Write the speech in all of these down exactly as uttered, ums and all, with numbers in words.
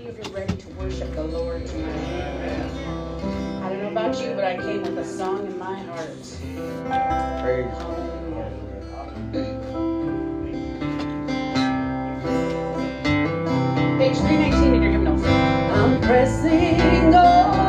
if you're ready to worship the Lord tonight. I don't know about you, but I came with a song in my heart. Praise Page three nineteen in your hymnals. I'm pressing on.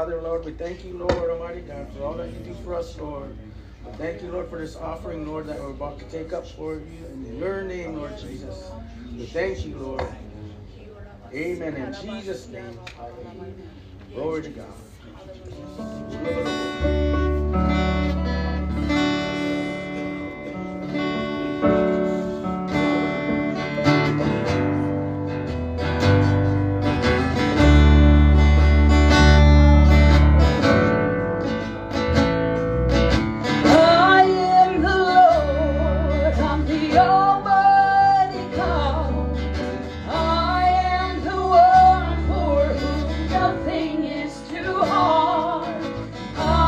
Father, Lord, we thank you, Lord Almighty God, for all that you do for us, Lord. We thank you, Lord, for this offering, Lord, that we're about to take up for you in your name, Lord Jesus. We thank you, Lord. Amen. In Jesus' name. Glory to God. Nothing is too hard.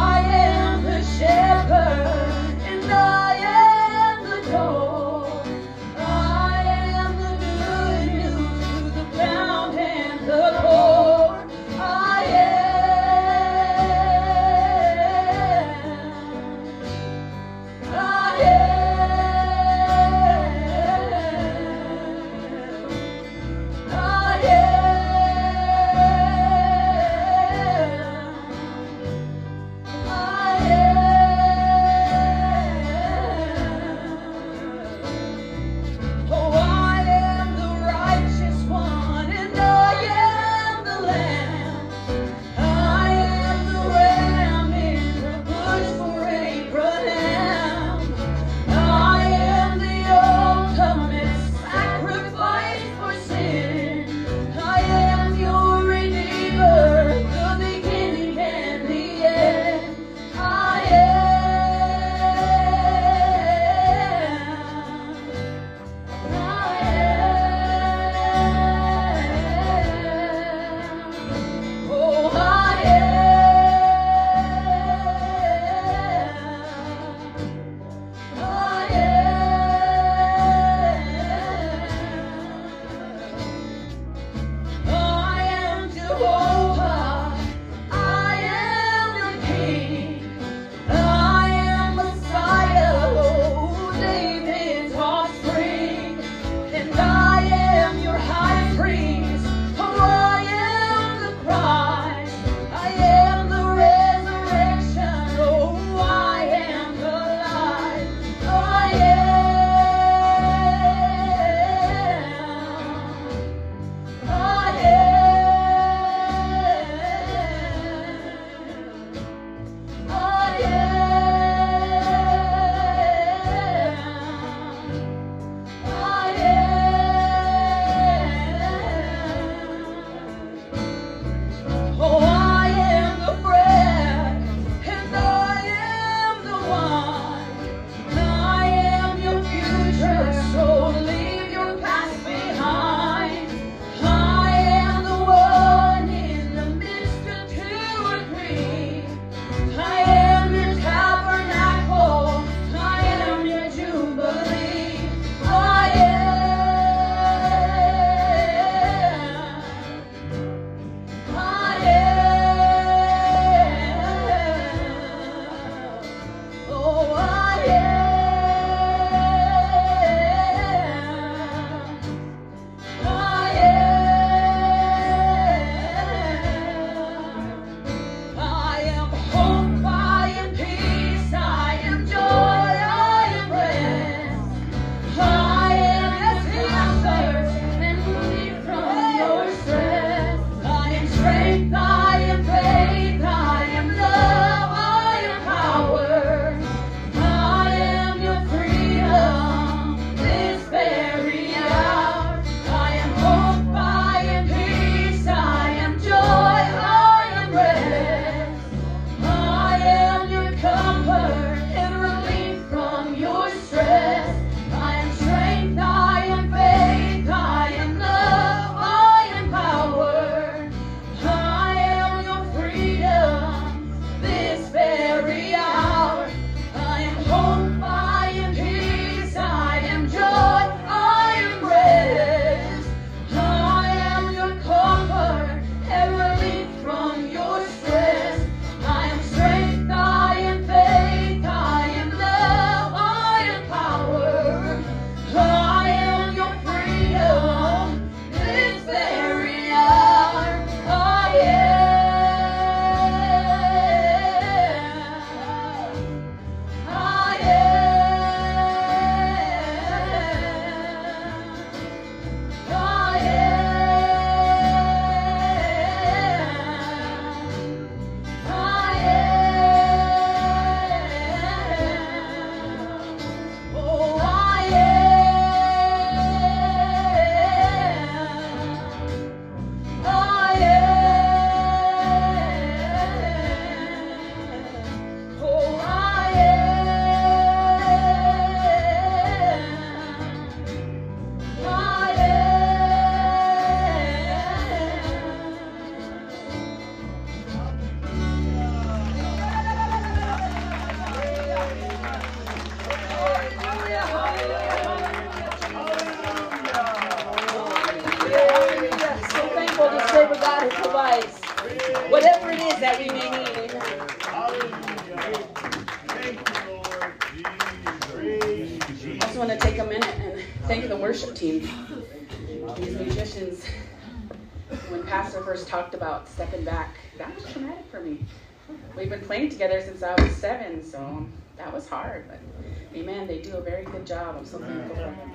I just want to take a minute and thank the worship team. These musicians, when Pastor first talked about stepping back, that was traumatic for me. We've been playing together since I was seven, so that was hard. But amen, they do a very good job. I'm so thankful for them.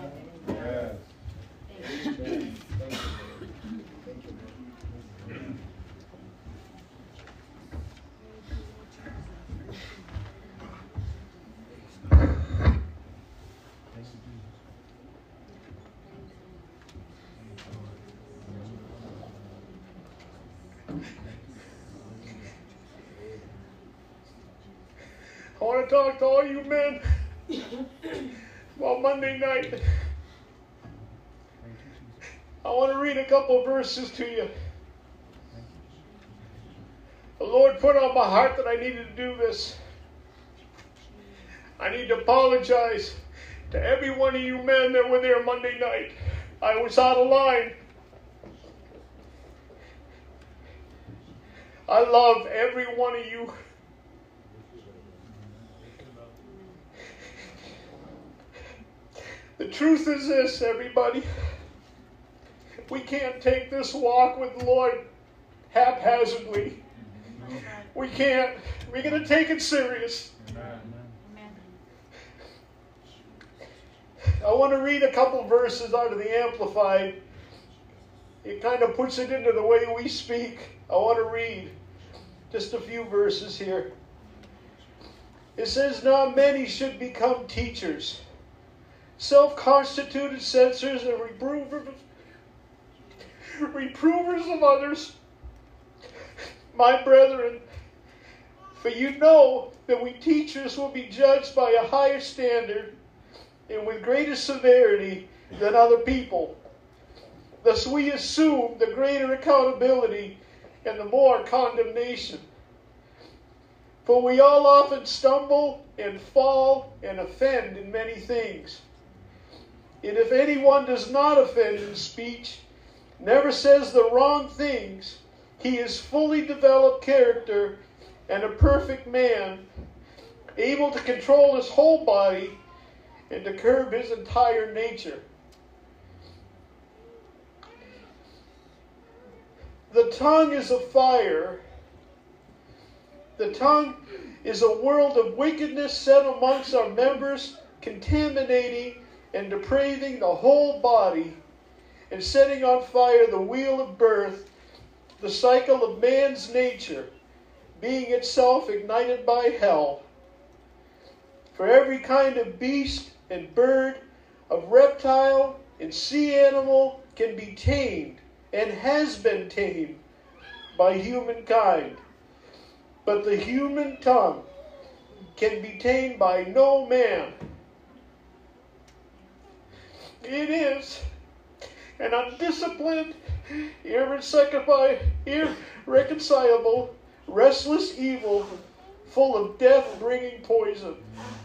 I want to talk to all you men about Monday night. I want to read a couple of verses to you. The Lord put on my heart that I needed to do this. I need to apologize to every one of you men that were there Monday night. I was out of line. I love every one of you. The truth is this, everybody. We can't take this walk with the Lord haphazardly. We can't. We're going to take it serious. I want to read a couple verses out of the Amplified. It kind of puts it into the way we speak. I want to read just a few verses here. It says, "Now many should become teachers, self-constituted censors and reprovers, reprovers of others, my brethren, for you know that we teachers will be judged by a higher standard and with greater severity than other people. Thus we assume the greater accountability and the more condemnation. For we all often stumble and fall and offend in many things. And if anyone does not offend in speech, never says the wrong things, he is fully developed character and a perfect man, able to control his whole body and to curb his entire nature. The tongue is a fire. The tongue is a world of wickedness set amongst our members, contaminating and depraving the whole body, and setting on fire the wheel of birth, the cycle of man's nature, being itself ignited by hell. For every kind of beast and bird, of reptile and sea animal can be tamed, and has been tamed by humankind. But the human tongue can be tamed by no man. It is an undisciplined, irreconcilable, restless evil, full of death-bringing poison.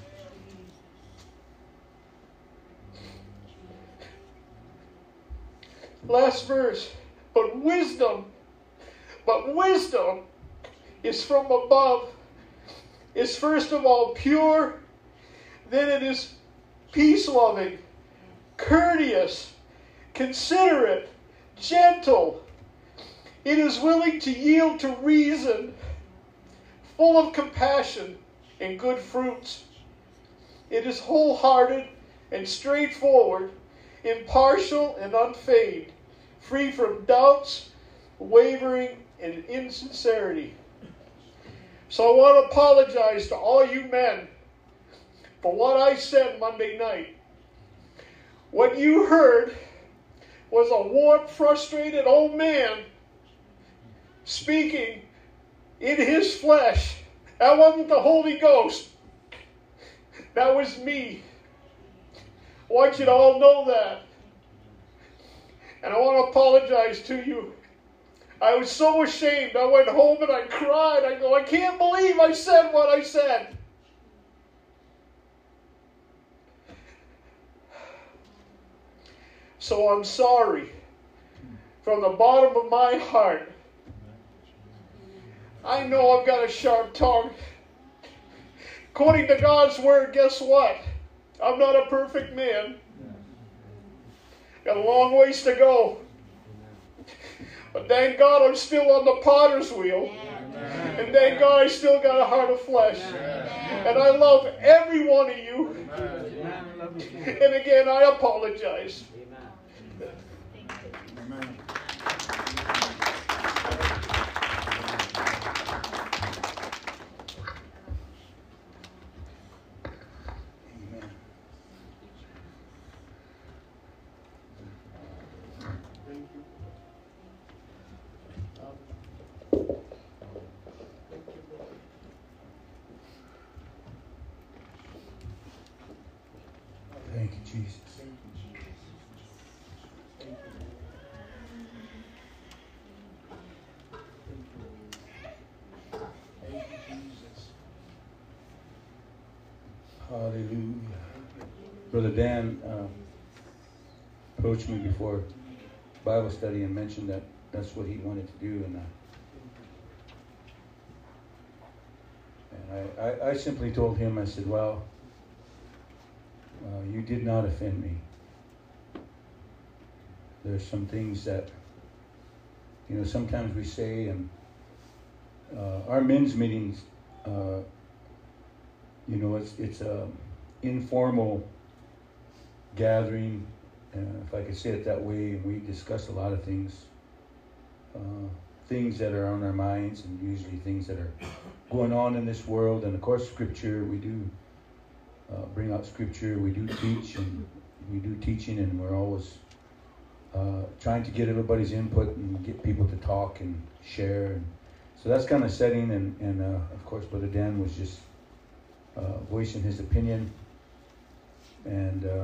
Last verse. But wisdom, but wisdom is from above, is first of all pure, then it is peace-loving, courteous, considerate, gentle. It is willing to yield to reason, full of compassion and good fruits. It is wholehearted and straightforward, impartial and unfeigned, free from doubts, wavering, and insincerity. So I want to apologize to all you men for what I said Monday night. What you heard was a warped, frustrated old man speaking in his flesh. That wasn't the Holy Ghost. That was me. I want you to all know that. And I want to apologize to you. I was so ashamed. I went home and I cried. I go, I can't believe I said what I said. So I'm sorry from the bottom of my heart. I know I've got a sharp tongue. According to God's word, guess what? I'm not a perfect man. Got a long ways to go. But thank God I'm still on the potter's wheel. And thank God I still got a heart of flesh. And I love every one of you. And again, I apologize. Amen. Thank you, Jesus. Hallelujah. Brother Dan uh, approached me before Bible study and mentioned that that's what he wanted to do, and, uh, and I, I, I simply told him, I said, well, uh, you did not offend me. There's some things that, you know, sometimes we say, and uh, our men's meetings, uh, you know, it's it's a informal gathering, uh, if I could say it that way, and we discuss a lot of things, uh, things that are on our minds, and usually things that are going on in this world. And of course, Scripture, we do uh, bring out Scripture, we do teach, and we do teaching, and we're always uh, trying to get everybody's input and get people to talk and share. And so that's kind of setting, and, and uh, of course, Brother Dan was just Uh, voicing his opinion, and uh,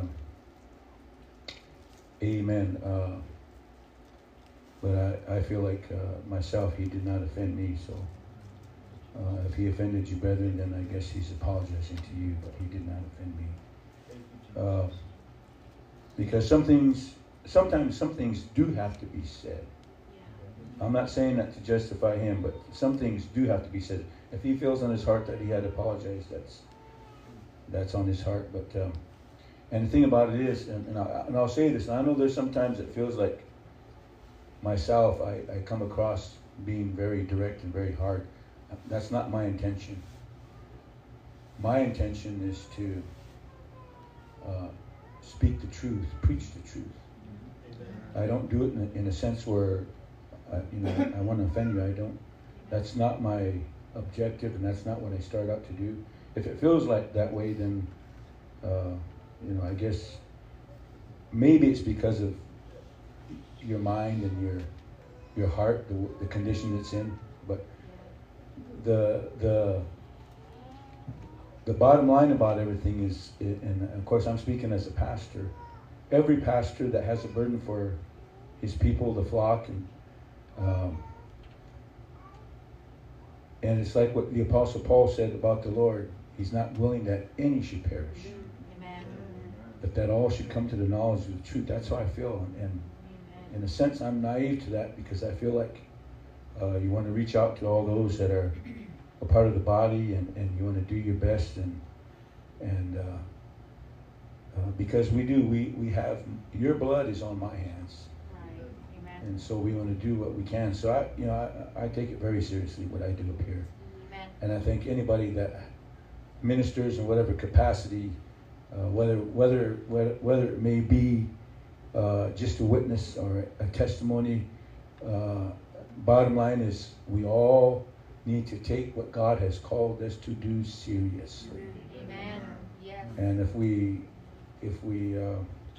amen. Uh, but I, I feel like uh, myself, he did not offend me. So uh, if he offended you, brethren, then I guess he's apologizing to you, but he did not offend me. Uh, because some things, sometimes some things do have to be said. I'm not saying that to justify him, but some things do have to be said. If he feels on his heart that he had to apologize, that's that's on his heart. But um, and the thing about it is, and, and, I, and I'll say this, and I know there's sometimes it feels like myself, I, I come across being very direct and very hard. That's not my intention. My intention is to uh, speak the truth, preach the truth. I don't do it in a, in a sense where I, you know, I want to offend you. I don't. That's not my objective, and that's not what I start out to do. If it feels like that way, then uh, you know, I guess maybe it's because of your mind and your your heart, the, the condition it's in. But the the the bottom line about everything is, and of course I'm speaking as a pastor, every pastor that has a burden for his people, the flock, and um, and it's like what the Apostle Paul said about the Lord. He's not willing that any should perish. Amen. But that all should come to the knowledge of the truth. That's how I feel. And, and in a sense, I'm naive to that, because I feel like uh, you want to reach out to all those that are a part of the body, and, and you want to do your best. And and uh, uh, because we do, we, we have, your blood is on my hands. Right. Amen. And so we want to do what we can. So I, you know, I, I take it very seriously what I do up here. Amen. And I think anybody that ministers in whatever capacity, uh, whether whether whether it may be uh, just a witness or a testimony, uh, bottom line is we all need to take what God has called us to do seriously. Amen. Yes. And if we if we uh,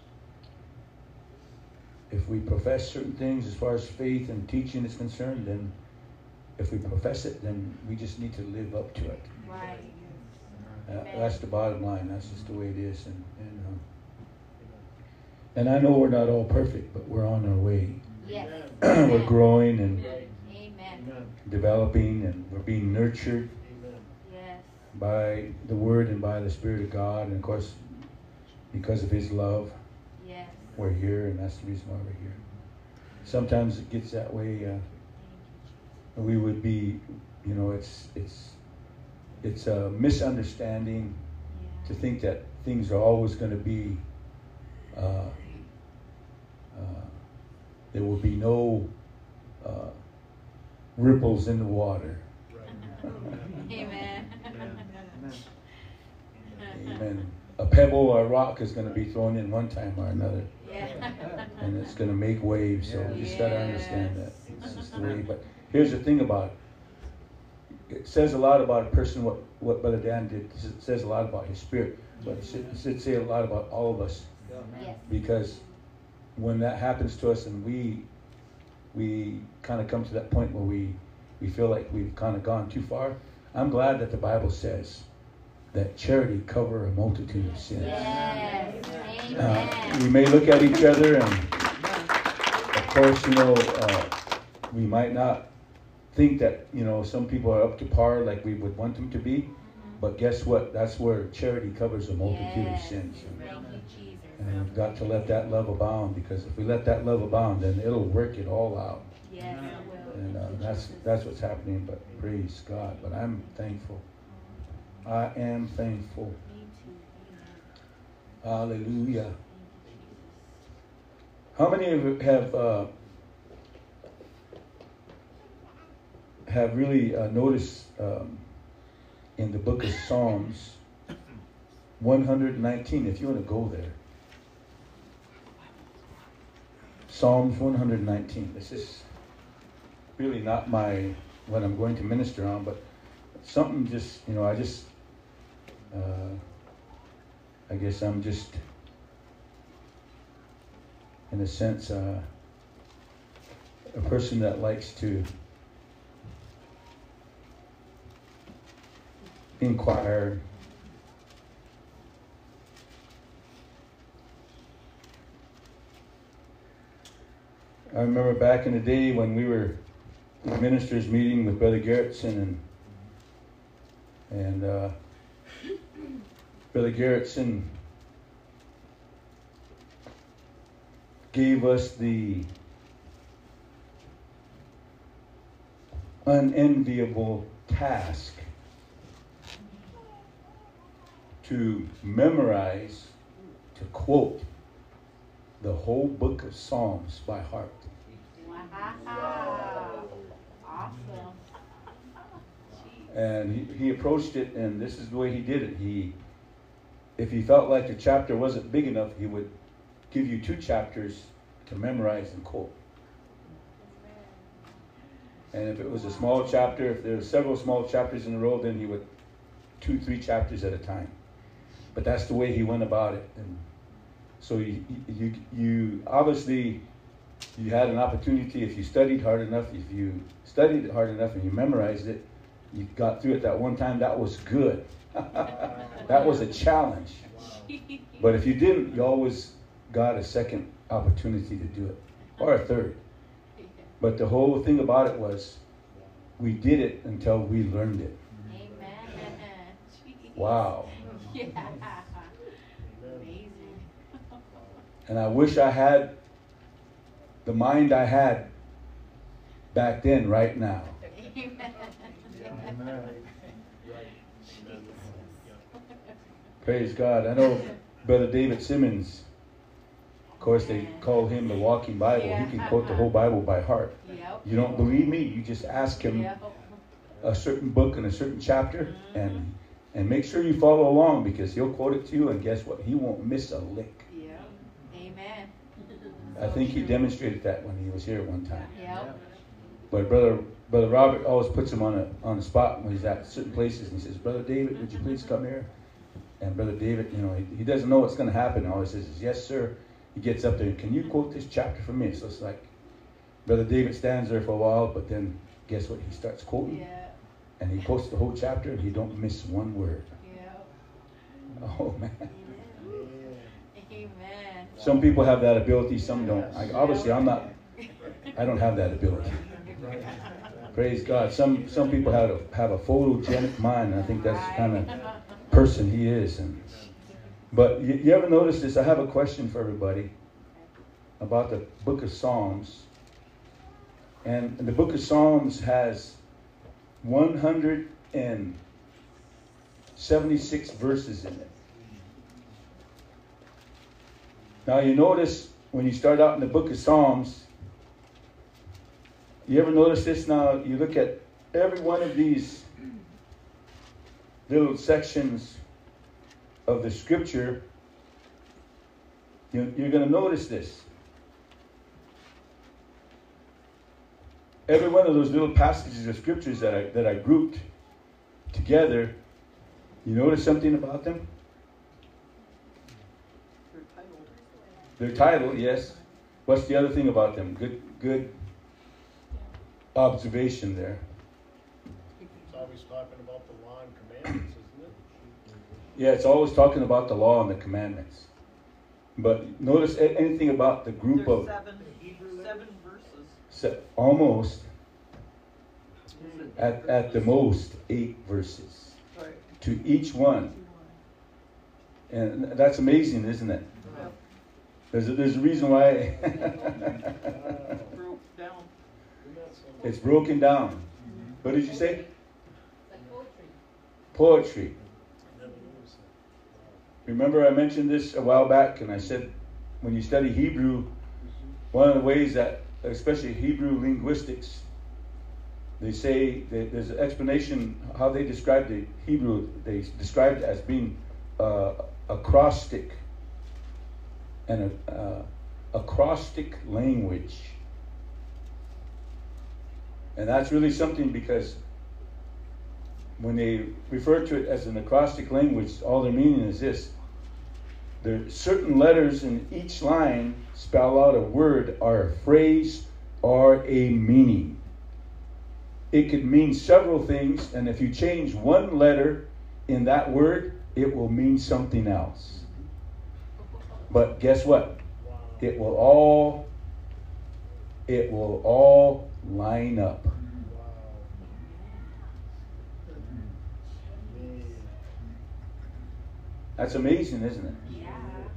if we profess certain things as far as faith and teaching is concerned, then if we profess it, then we just need to live up to it. Right. Uh, that's the bottom line. That's just the way it is. And and, um, and I know we're not all perfect, but we're on our way. Yes. We're growing and Amen. Developing, and we're being nurtured yes. by the Word and by the Spirit of God. And of course, because of His love, yes. we're here, and that's the reason why we're here. Sometimes it gets that way. Uh, we would be, you know, it's it's. It's a misunderstanding yeah. to think that things are always going to be, uh, uh, there will be no uh, ripples in the water. Amen. Amen. A pebble or a rock is going to be thrown in one time or another. Yeah. And it's going to make waves. So you just got to understand that. Yes. It's just the way. But here's the thing about it. It says a lot about a person, what, what Brother Dan did. It says a lot about his spirit. But it should, it should say a lot about all of us. Yes. Because when that happens to us and we we kind of come to that point where we, we feel like we've kind of gone too far, I'm glad that the Bible says that charity cover a multitude of sins. Yes. Uh, Amen. we may look at each other and, of course, you know, uh, we might not think that, you know, some people are up to par like we would want them to be. But guess what? That's where charity covers a multitude Yes. of sins. Thank you, Jesus. And we've got to let that love abound, because if we let that love abound, then it'll work it all out. Yes, it will. And uh, that's that's what's happening. But praise God. But I'm thankful. I am thankful. Me too. Amen. Hallelujah. How many of you have uh, have really uh, noticed um, in the book of Psalms one nineteen, if you want to go there. Psalms one nineteen. This is really not my what I'm going to minister on, but something just, you know, I just, uh, I guess I'm just, in a sense, uh, a person that likes to inquire. I remember back in the day when we were in the ministers' meeting with Brother Gerritsen, and and uh, Brother Gerritsen gave us the unenviable task to memorize, to quote the whole book of Psalms by heart. Wow. Awesome. And he, he approached it, and this is the way he did it. He, if he felt like the chapter wasn't big enough, he would give you two chapters to memorize and quote. And if it was a small chapter, if there were several small chapters in a row, then he would two, three chapters at a time. But that's the way he went about it. And so you, you, you obviously, you had an opportunity, if you studied hard enough, if you studied it hard enough and you memorized it, you got through it that one time, that was good. That was a challenge. But if you didn't, you always got a second opportunity to do it, or a third. But the whole thing about it was, we did it until we learned it. Amen. Wow. Yeah. Amazing. And I wish I had the mind I had back then, right now. Amen. Praise God. I know Brother David Simmons, of course, they call him the walking Bible. He can quote the whole Bible by heart. Yep. You don't believe me? You just ask him Yep. a certain book and a certain chapter, and and make sure you follow along, because he'll quote it to you, and guess what? He won't miss a lick. Yep. Amen. I think he demonstrated that when he was here one time. Yep. But brother Brother Robert always puts him on a on the spot when he's at certain places, and he says, "Brother David, would you please come here?" And Brother David, you know, he, he doesn't know what's going to happen. He always says, "Yes, sir." He gets up there, "Can you quote this chapter for me?" So it's like Brother David stands there for a while, but then guess what? He starts quoting, Yeah. and he quotes the whole chapter, and he don't miss one word. Yep. Oh man! Amen. Some people have that ability, some don't. I, obviously, I'm not. I don't have that ability. Praise God. Some some people have a, have a photogenic mind, and I think that's the kind of person he is. And but you, you ever notice this? I have a question for everybody about the book of Psalms. And the book of Psalms has one hundred seventy-six verses in it. Now you notice when you start out in the book of Psalms, you ever notice this? Now you look at every one of these little sections of the scripture, you, you're going to notice this. Every one of those little passages of scriptures that I, that I grouped together, you notice something about them? Their title, yes. What's the other thing about them? Good, good observation there. It's always talking about the law and commandments, isn't it? Yeah, it's always talking about the law and the commandments. But notice a- anything about the group There's of seven, seven verses. se- almost at at the most eight verses Right. to each one, and that's amazing, isn't it? Yep. There's a, there's a reason why Broke down. it's broken down. What did you say? Like poetry. Poetry. Remember I mentioned this a while back, and I said when you study Hebrew, one of the ways that, especially Hebrew linguistics, they say that there's an explanation how they describe the Hebrew. They describe it as being uh, acrostic and a uh, acrostic language, and that's really something, because when they refer to it as an acrostic language, all they're meaning is this. There are certain letters in each line spell out a word or a phrase or a meaning. It could mean several things, and if you change one letter in that word, it will mean something else. But guess what? It will all it will all line up. That's amazing, isn't it? Yeah.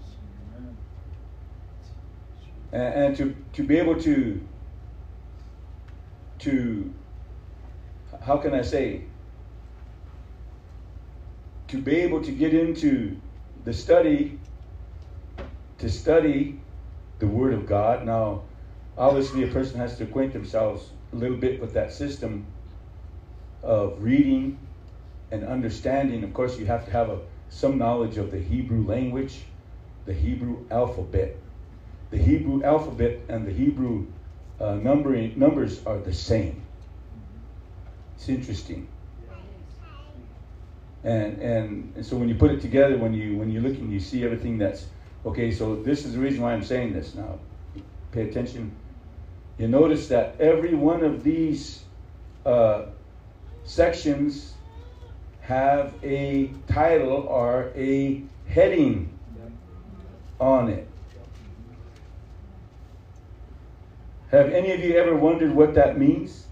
And, and to, to be able to, to, how can I say, to be able to get into the study, to study the Word of God. Now, obviously a person has to acquaint themselves a little bit with that system of reading and understanding. Of course, you have to have a some knowledge of the Hebrew language, the Hebrew alphabet. The Hebrew alphabet and the Hebrew uh, numbering numbers are the same. It's interesting. And, and and so when you put it together, when you when you look and you see everything that's okay. So this is the reason why I'm saying this. Now, pay attention. You notice that every one of these uh, sections have a title or a heading on it. Have any of you ever wondered what that means?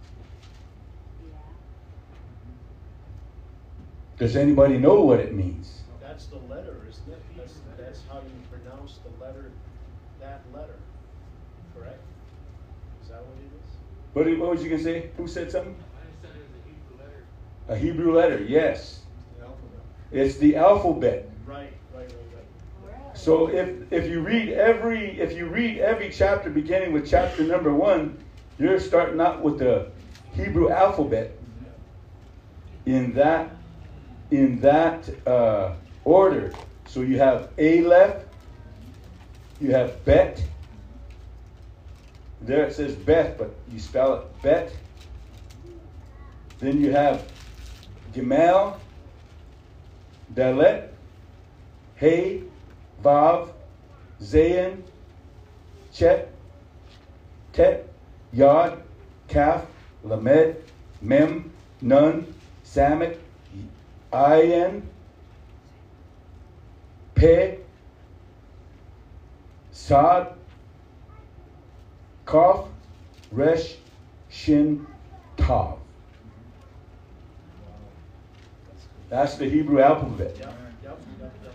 Does anybody know what it means? That's the letter, isn't it? That's, that's how you pronounce the letter, that letter. Correct? Is that what it is? What, did- what was you going to say? Who said something? A Hebrew letter, yes. The alphabet. It's the alphabet. Right, right, right, right. So if if you read every if you read every chapter beginning with chapter number one, you're starting out with the Hebrew alphabet in that in that uh, order. So you have Aleph, you have Bet. There it says Beth, but you spell it Bet. Then you have Gemal, Dalet, Hey, Vav, Zayin, Chet, Tet, Yod, Kaf, Lamed, Mem, Nun, Samet, Ayin, Pe, Sad, Kaf, Resh, Shin, Tav. That's the Hebrew alphabet. Yep, yep, yep, yep,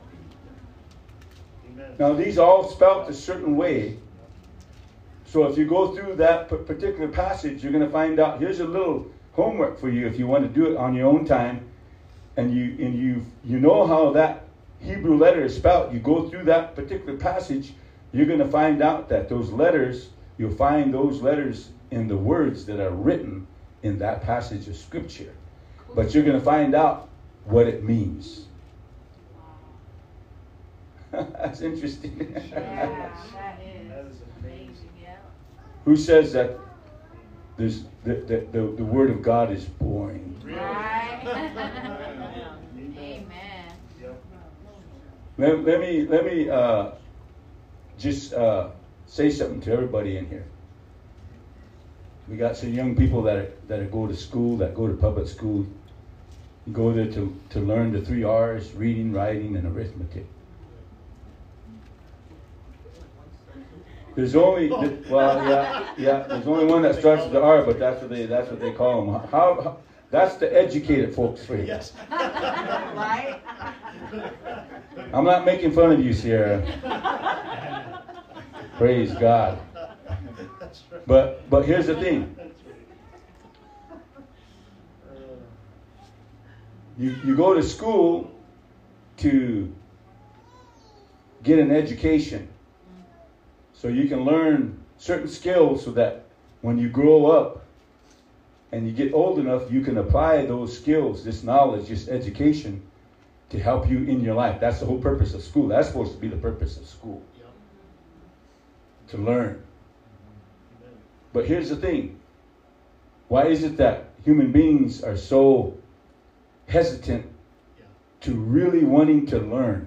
yep. Amen. Now, these all spelt a certain way. So if you go through that p- particular passage, you're going to find out. Here's a little homework for you if you want to do it on your own time. And you and you you know how that Hebrew letter is spelled. You go through that particular passage, you're going to find out that those letters, you'll find those letters in the words that are written in that passage of Scripture. But you're going to find out what it means. That's interesting. Yeah, that is. That is amazing. Yeah. Who says that there's, the, the, the, the Word of God is boring? Right. Amen. Amen. Yep. Let, let me, let me uh, just uh, say something to everybody in here. We got some young people that are, that are go to school, that go to public school. You go there to, to learn the three R's, reading, writing, and arithmetic. There's only, well, yeah, yeah. There's only one that starts with the R, but that's what they, that's what they call them. How, how that's the educated folks for you. Yes. Right? I'm not making fun of you, Sierra. Praise God. That's right. But, but here's the thing. That's right. Uh, You, you go to school to get an education so you can learn certain skills so that when you grow up and you get old enough, you can apply those skills, this knowledge, this education to help you in your life. That's the whole purpose of school. That's supposed to be the purpose of school, yep. to learn. Amen. But here's the thing. Why is it that human beings are so hesitant Yeah. to really wanting to learn?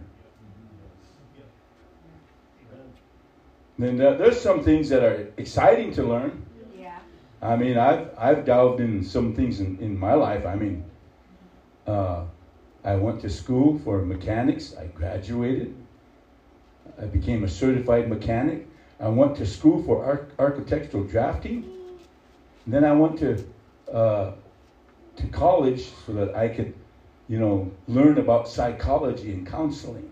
Amen. Then there- there's some things that are exciting to learn. Yeah. I mean, I've I've delved in some things in, in my life. I mean, uh, I went to school for mechanics. I graduated. I became a certified mechanic. I went to school for arch- architectural drafting. Then I went to uh, to college so that I could, you know, learn about psychology and counseling.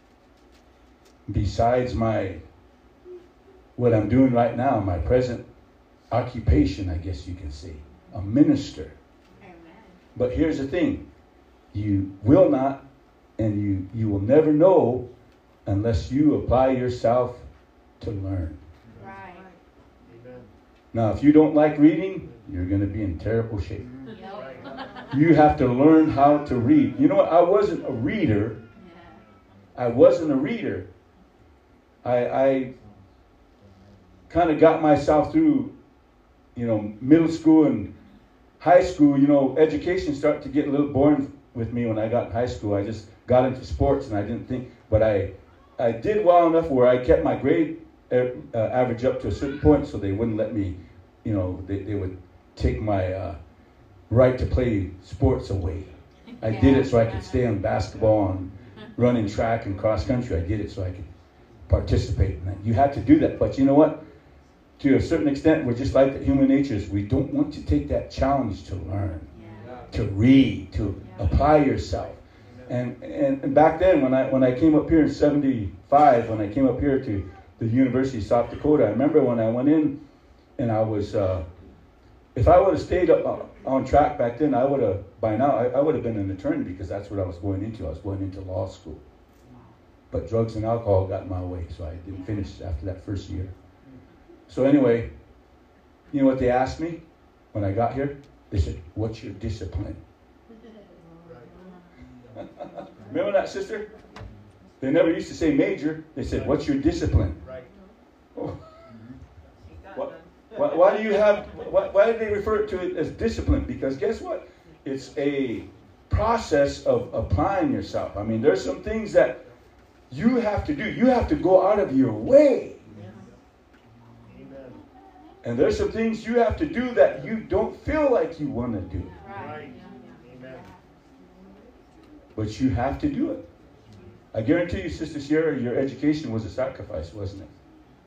Besides my what I'm doing right now, my present occupation, I guess you can say, a minister. Amen. But here's the thing. You will not and you, you will never know unless you apply yourself to learn. Right. Amen. Now, if you don't like reading, you're going to be in terrible shape. Yep. Right. You have to learn how to read. You know what? I wasn't a reader. Yeah. I wasn't a reader. I, I kind of got myself through, you know, middle school and high school. You know, education started to get a little boring with me when I got in high school. I just got into sports and I didn't think, but I, I did well enough where I kept my grade uh, average up to a certain point, so they wouldn't let me, you know, they, they would take my uh, right to play sports away. I did it so I could stay on basketball and run in track and cross country. I did it so I could participate in that. You had to do that, but you know what? To a certain extent, we're just like the human nature is. We don't want to take that challenge to learn, Yeah. to read, to Yeah. apply yourself. And, and and back then, when I when I came up here in seventy-five, when I came up here to the University of South Dakota, I remember when I went in, and I was, uh, if I would have stayed up on track back then, I would have, by now, I, I would have been an attorney because that's what I was going into. I was going into law school. But drugs and alcohol got in my way, so I didn't finish after that first year. So anyway, you know what they asked me when I got here? They said, "What's your discipline?" Remember that, sister? They never used to say major. They said, "What's your discipline?" Right. Oh. What, why, why do you have? Why, why do they refer to it as discipline? Because guess what? It's a process of applying yourself. I mean, there's some things that you have to do. You have to go out of your way. Amen. And there's some things you have to do that you don't feel like you want to do. Right. Amen. But you have to do it. I guarantee you, Sister Sierra, your education was a sacrifice, wasn't it?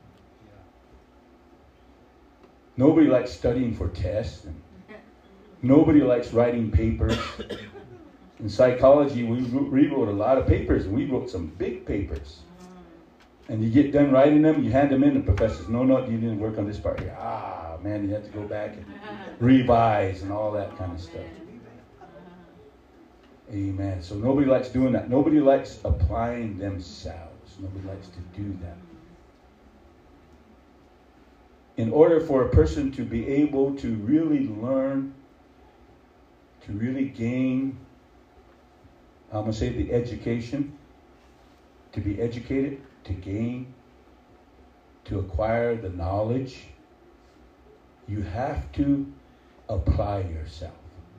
Nobody likes studying for tests. And nobody likes writing papers. In psychology, we rewrote a lot of papers, and we wrote some big papers. And you get done writing them, you hand them in, the professor says, no, no, you didn't work on this part here. Ah, man, you have to go back and revise and all that kind of stuff. Amen. So nobody likes doing that. Nobody likes applying themselves. Nobody likes to do that. In order for a person to be able to really learn, to really gain, I'm going to say the education, to be educated, to gain, to acquire the knowledge, you have to apply yourself.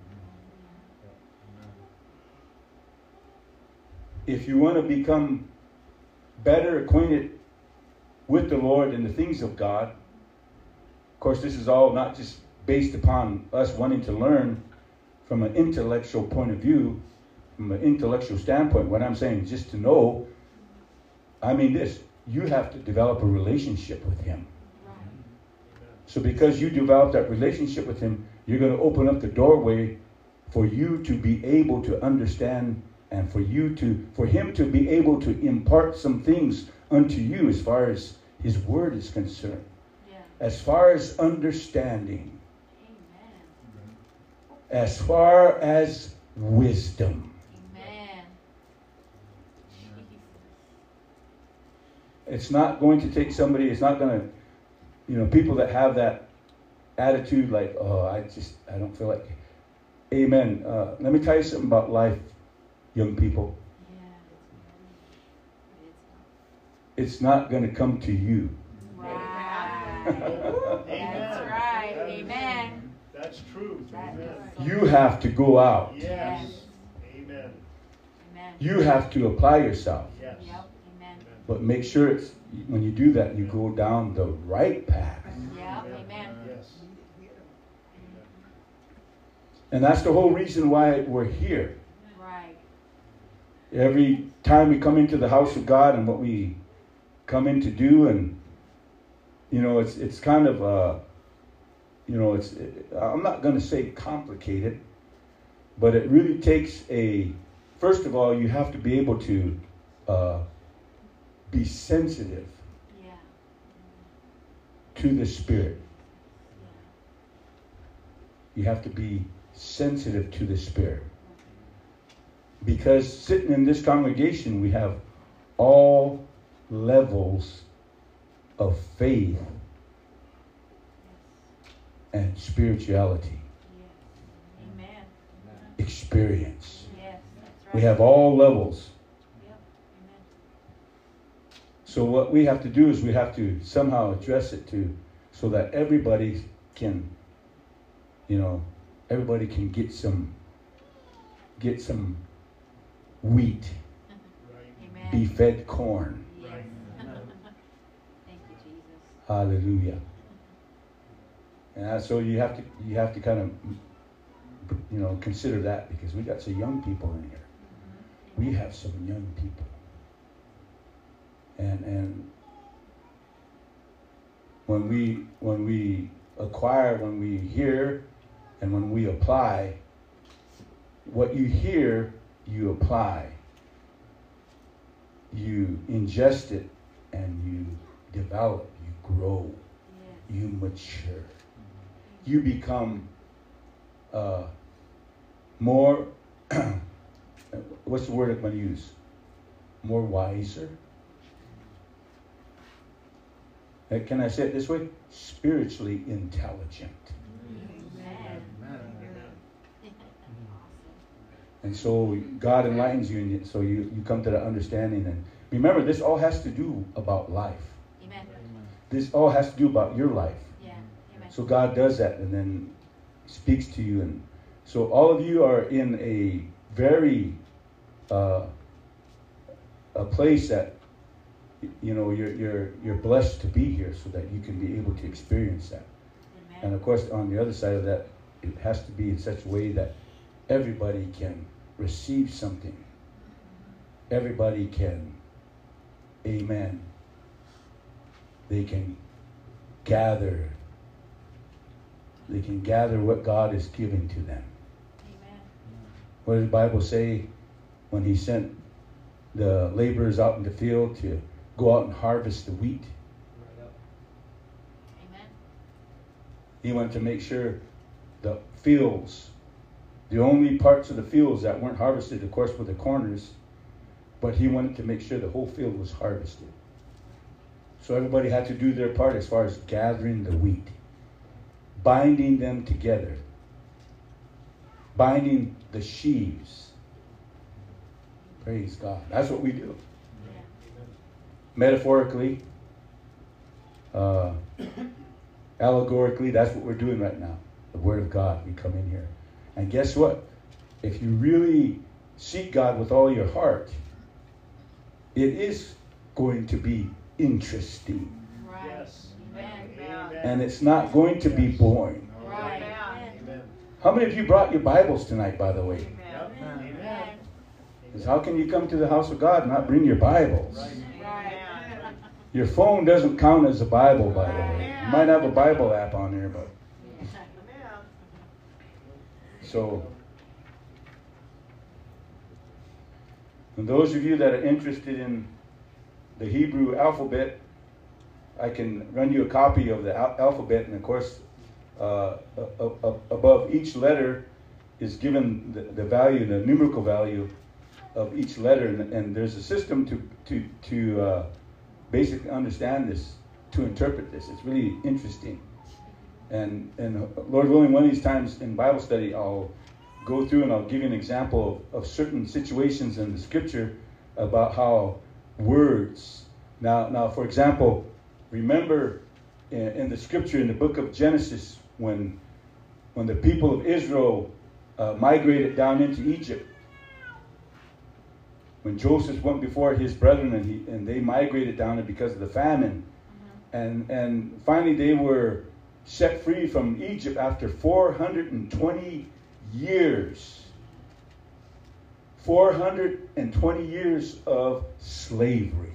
If you want to become better acquainted with the Lord and the things of God, of course, this is all not just based upon us wanting to learn from an intellectual point of view, from an intellectual standpoint. What I'm saying is just to know, I mean this, you have to develop a relationship with Him. So because you develop that relationship with Him, you're going to open up the doorway for you to be able to understand and for you to, for Him to be able to impart some things unto you as far as His Word is concerned. Yeah. As far as understanding. Amen. As far as wisdom. Amen. It's not going to take somebody, it's not going to, you know, people that have that attitude like, oh, I just, I don't feel like, amen. Uh, let me tell you something about life, young people. Yeah. It's not going to come to you. Right. Amen. That's right. Amen. That's true. That Amen. is so You have to go out. Yes. Yes. Amen. Amen. You have to apply yourself. Yes. Yep. Amen. But make sure it's, when you do that, you go down the right path. Yep. Amen. Yes. And that's the whole reason why we're here. Right. Every time we come into the house of God and what we come in to do, and you know, it's it's kind of uh, you know, it's I'm not going to say complicated, but it really takes a. First of all, you have to be able to uh, be sensitive Yeah. to the Spirit. You have to be sensitive to the Spirit. Because sitting in this congregation, we have all levels of faith and spirituality, Yes. Amen. experience. Yes. That's right. We have all levels. Yep. Amen. So what we have to do is we have to somehow address it to, so that everybody can, you know, everybody can get some, get some wheat, Amen. be fed corn. Yes. Right. Thank you, Jesus. Hallelujah. And that's- so you have to, you have to kind of, you know, consider that, because we got some young people in here. We have some young people. And and when we when we acquire, when we hear, and when we apply, what you hear, you apply. You ingest it and you develop, you grow, Yes. you mature. You become uh, more, what's the word I'm going to use? More wiser? Uh, Can I say it this way? Spiritually intelligent. Amen. And so God enlightens you, and so you, you come to that understanding. And remember, this all has to do about life. Amen. This all has to do about your life. Yeah. Amen. So God does that and then speaks to you. And so all of you are in a very, uh, a place that, you know, you're, you're, you're blessed to be here so that you can be able to experience that. And Amen. of course, on the other side of that, it has to be in such a way that everybody can receive something. Everybody can, amen. They can gather. They can gather what God is giving to them. Amen. What does the Bible say when He sent the laborers out in the field to go out and harvest the wheat? Amen. He wanted to make sure the fields The only parts of the fields that weren't harvested, of course, were the corners, but he wanted to make sure the whole field was harvested. So everybody had to do their part as far as gathering the wheat, binding them together, binding the sheaves. Praise God. That's what we do. Yeah. Metaphorically, uh, allegorically, that's what we're doing right now. The Word of God. We come in here. And guess what? If you really seek God with all your heart, it is going to be interesting. Right. Yes. Amen. Amen. And it's not going to be boring. Right. Amen. How many of you brought your Bibles tonight, by the way? Yep. Amen. Amen. Because how can you come to the house of God and not bring your Bibles? Right. Right. Your phone doesn't count as a Bible, by the way. You might have a Bible app on there, but so. And those of you that are interested in the Hebrew alphabet, I can run you a copy of the al- alphabet, and of course, uh, uh, uh, above each letter is given the, the value, the numerical value of each letter, and, and there's a system to to to uh, basically understand this, to interpret this. It's really interesting, and and Lord willing, one of these times in Bible study, I'll go through and I'll give you an example of, of certain situations in the Scripture about how words. Now, now, for example, remember in, in the Scripture in the book of Genesis when when the people of Israel uh, migrated down into Egypt. When Joseph went before his brethren and he and they migrated down there because of the famine, mm-hmm. and and finally they were set free from Egypt after four hundred twenty years. four hundred twenty years of slavery.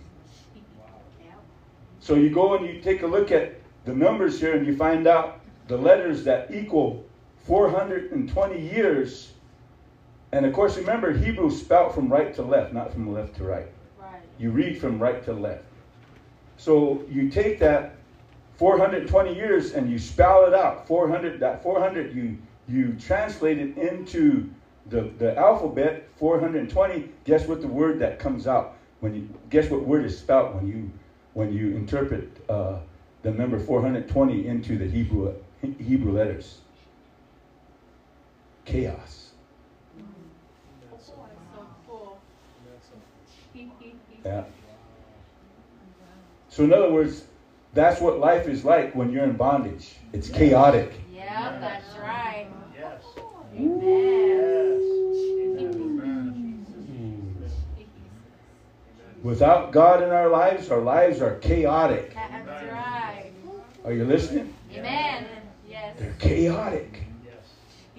So you go and you take a look at the numbers here and you find out the letters that equal four hundred twenty years. And of course, remember, Hebrew spelled from right to left, not from left to right. Right. You read from right to left. So you take that four hundred twenty years and you spell it out. four hundred, that four hundred, you you translate it into the, the alphabet, four hundred twenty. Guess what the word that comes out when you guess what word is spelled when you when you interpret uh, the number four hundred twenty into the Hebrew Hebrew letters? Chaos. That's So cool. Yeah. So in other words, that's what life is like when you're in bondage. It's chaotic. Yeah, that's right. Yes. Amen. Without God in our lives, our lives are chaotic. That's right. Are you listening? Amen. Yes. They're chaotic. Yes.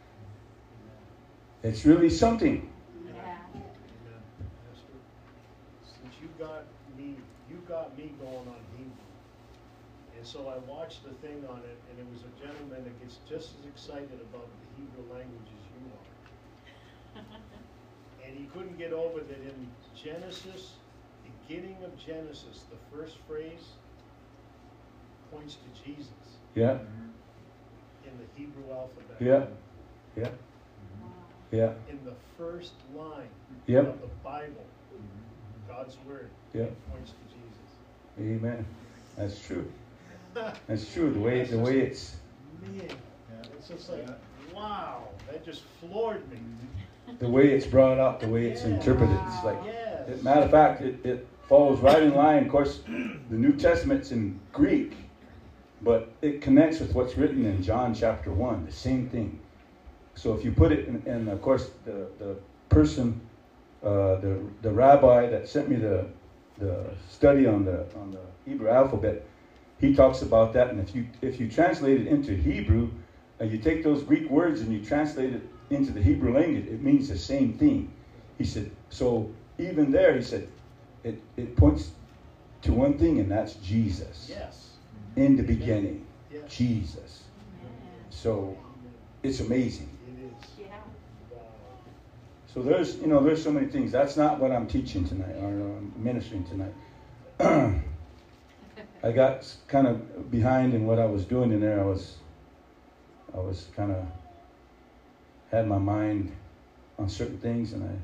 It's really something. Yeah. Amen. Pastor, since you got me, you got me going on Hebrew. And so I watched the thing on it, and it was a gentleman that gets just as excited about the Hebrew language as you are. And he couldn't get over that in Genesis, beginning of Genesis, the first phrase points to Jesus Yeah. in the Hebrew alphabet. Yeah. Yeah. Yeah. In the first line Yep. of the Bible, God's word Yep. points to Jesus. Amen. That's true. That's true. The way the way it's Man, it's just like, wow, that just floored me. the way it's brought out, the way it's interpreted. It's like, Yes. it, matter of fact, it, it follows right in line. Of course, the New Testament's in Greek, but it connects with what's written in John chapter one. The same thing. So if you put it in, and of course, the the person, uh, the the rabbi that sent me the the study on the on the Hebrew alphabet, he talks about that. And if you if you translate it into Hebrew, and you take those Greek words and you translate it into the Hebrew language, it means the same thing. He said, so even there, he said, it, it points to one thing, and that's Jesus. Yes. In the beginning, Yes. Jesus. So it's amazing. It is. Yeah. Wow. So there's, you know, there's so many things. That's not what I'm teaching tonight or uh, ministering tonight. I got kind of behind in what I was doing in there. I was, I was kind of had my mind on certain things, and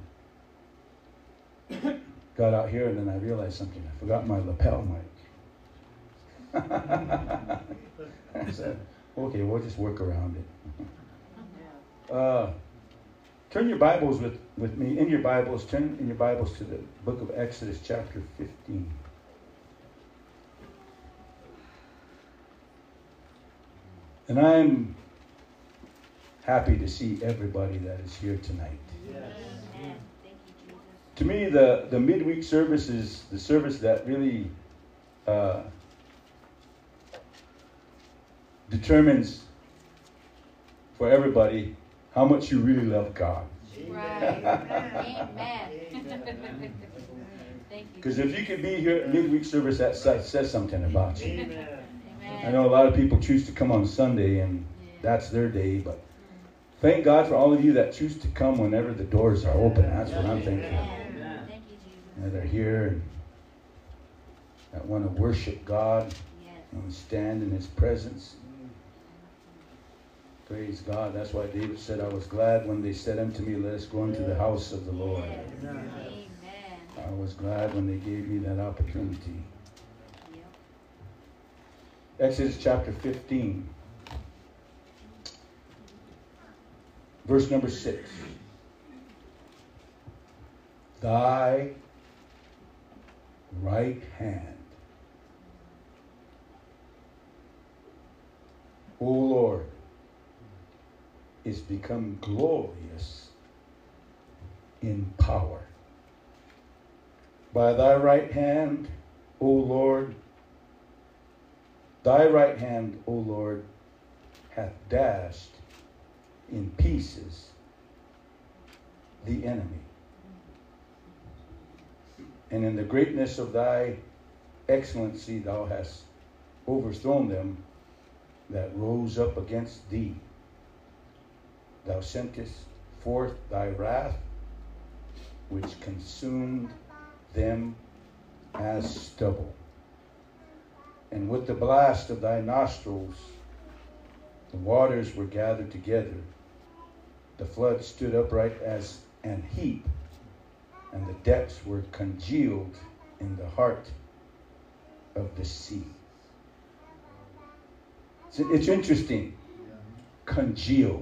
I got out here, and then I realized something. I forgot my lapel mic. I said, okay, we'll just work around it. Uh, turn your Bibles with, with me, in your Bibles, turn in your Bibles to the book of Exodus chapter fifteen. And I'm happy to see everybody that is here tonight. Yes. Amen. Thank you, Jesus. To me, the, the midweek service is the service that really uh, determines for everybody how much you really love God. Right. Amen. Thank you. Because if you could be here at midweek service, that sa- says something about you. Amen. I know a lot of people choose to come on Sunday, and that's their day, but thank God for all of you that choose to come whenever the doors are open. That's what I'm thinking. Amen. Thank you, Jesus. That are here and that want to worship God Yes. and stand in His presence. Praise God. That's why David said, I was glad when they said unto me, let us go into the house of the Lord. Yes. Amen. I was glad when they gave me that opportunity. Yep. Exodus chapter fifteen. Verse number six. Thy right hand, O Lord, is become glorious in power. By thy right hand, O Lord, thy right hand, O Lord, hath dashed in pieces the enemy. And in the greatness of thy excellency thou hast overthrown them that rose up against thee. Thou sentest forth thy wrath, which consumed them as stubble. And with the blast of thy nostrils the waters were gathered together. The flood stood upright as an heap, and the depths were congealed in the heart of the sea. It's, it's interesting. Congealed.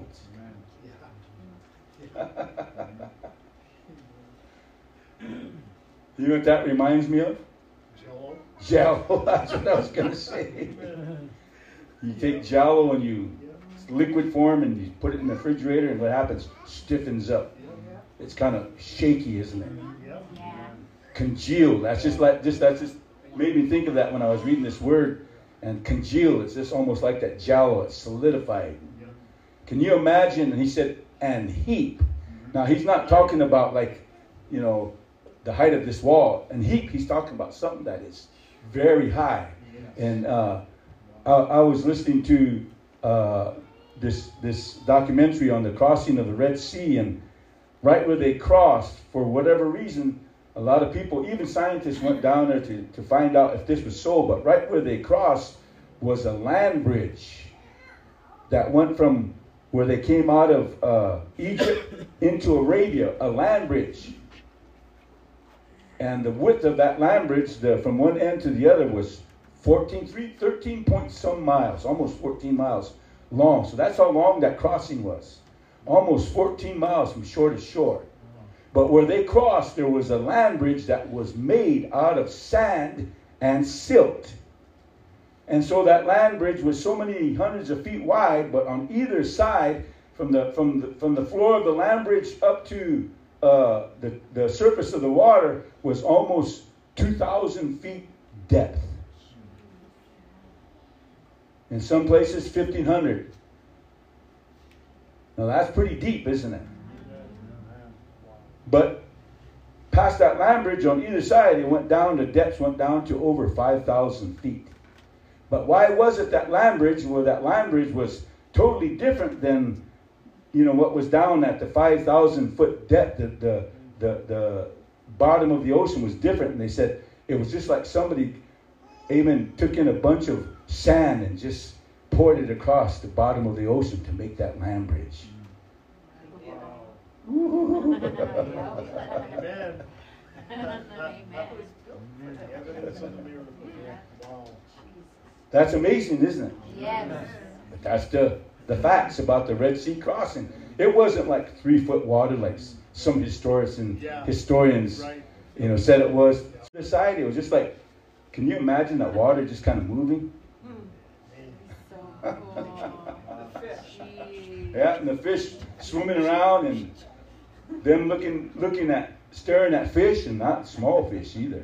You know what that reminds me of? Jello. Jello. That's what I was going to say. You take Jello and you liquid form and you put it in the refrigerator, and what happens? Stiffens up. It's kind of shaky, isn't it? Yep. Yeah. Congeal. That's just like just that's just made me think of that when I was reading this word. And congeal. It's just almost like that Jello. It's solidified. Yep. Can you imagine? And he said, and heap. Now he's not talking about like, you know, the height of this wall. And heap, he's talking about something that is very high. And uh, I, I was listening to uh, this this documentary on the crossing of the Red Sea, and right where they crossed, for whatever reason, a lot of people, even scientists, went down there to, to find out if this was so, but right where they crossed was a land bridge that went from where they came out of uh, Egypt into Arabia, a land bridge. And the width of that land bridge, the, from one end to the other, was fourteen, thirteen point some miles, almost fourteen miles long. So that's how long that crossing was. Almost fourteen miles from shore to shore. But where they crossed, there was a land bridge that was made out of sand and silt. And so that land bridge was so many hundreds of feet wide, but on either side, from the from the from the floor of the land bridge up to uh, the, the surface of the water, was almost two thousand feet depth. In some places, fifteen hundred. Now that's pretty deep, isn't it? But past that land bridge on either side, it went down, the depths went down to over five thousand feet. But why was it that land bridge, well, that land bridge was totally different than, you know, what was down at the five thousand foot depth? The, the, the, the bottom of the ocean was different. And they said it was just like somebody, amen, took in a bunch of sand and just poured it across the bottom of the ocean to make that land bridge. Amen. Amen. Evidence of the miracle. Wow. That's amazing, isn't it? Yes. But that's the, the facts about the Red Sea crossing. It wasn't like three foot water like some historians and Yeah. historians Right. you know, said it was. Society, it was just like, can you imagine that water just kind of moving? So cool. Jeez. Yeah, and the fish swimming around and them looking looking at staring at fish, and not small fish either.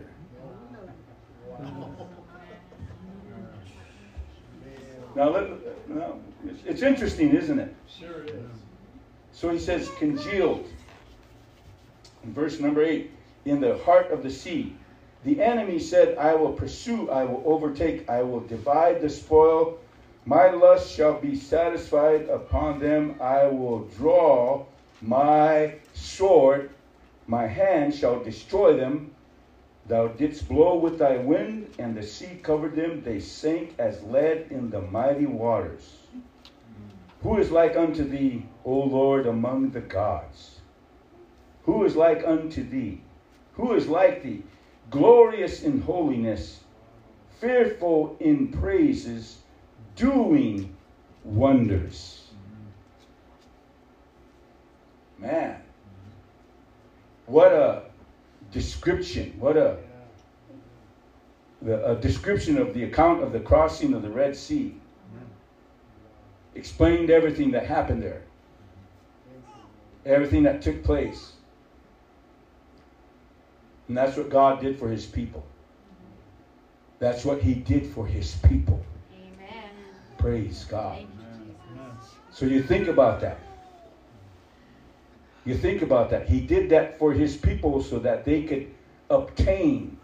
Now, let, now it's, it's interesting, isn't it? Sure is. So he says, congealed. In verse number eight, in the heart of the sea, the enemy said, I will pursue, I will overtake, I will divide the spoil. My lust shall be satisfied upon them. I will draw my sword. My hand shall destroy them. Thou didst blow with thy wind, and the sea covered them. They sank as lead in the mighty waters. Who is like unto thee, O Lord, among the gods? Who is like unto thee? Who is like thee? Glorious in holiness, fearful in praises, doing wonders. Man, what a description. What a, the, a description of the account of the crossing of the Red Sea. Explained everything that happened there. Everything that took place. And that's what God did for his people. That's what he did for his people. Amen. Praise God. Thank you, Jesus. So you think about that. You think about that. He did that for his people so that they could obtain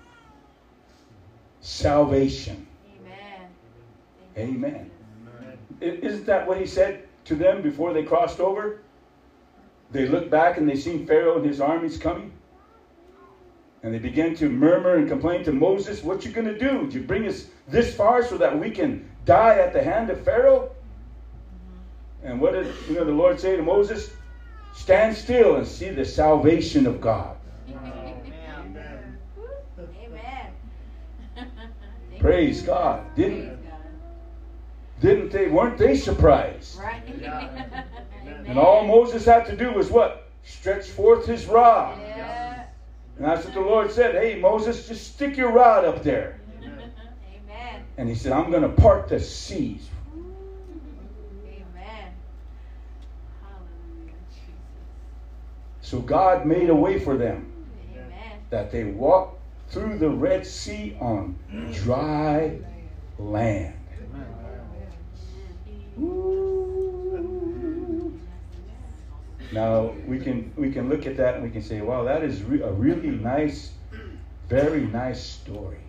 salvation. Amen. Amen. Isn't that what he said to them before they crossed over? They looked back and they seen Pharaoh and his armies coming. And they began to murmur and complain to Moses, what you going to do? Did you bring us this far so that we can die at the hand of Pharaoh? And what did you know, the Lord say to Moses? Stand still and see the salvation of God. Amen. Amen. Praise God. Didn't, Praise God. didn't they, weren't they surprised? Right. Yeah. Amen. And all Moses had to do was what? Stretch forth his rod. Yeah. And that's what the Lord said. Hey, Moses, just stick your rod up there. Amen. And he said, I'm going to part the seas. Amen. Hallelujah, Jesus. So God made a way for them Amen. that they walked through the Red Sea on dry land. Now we can we can look at that and we can say, wow, that is re- a really nice, very nice story.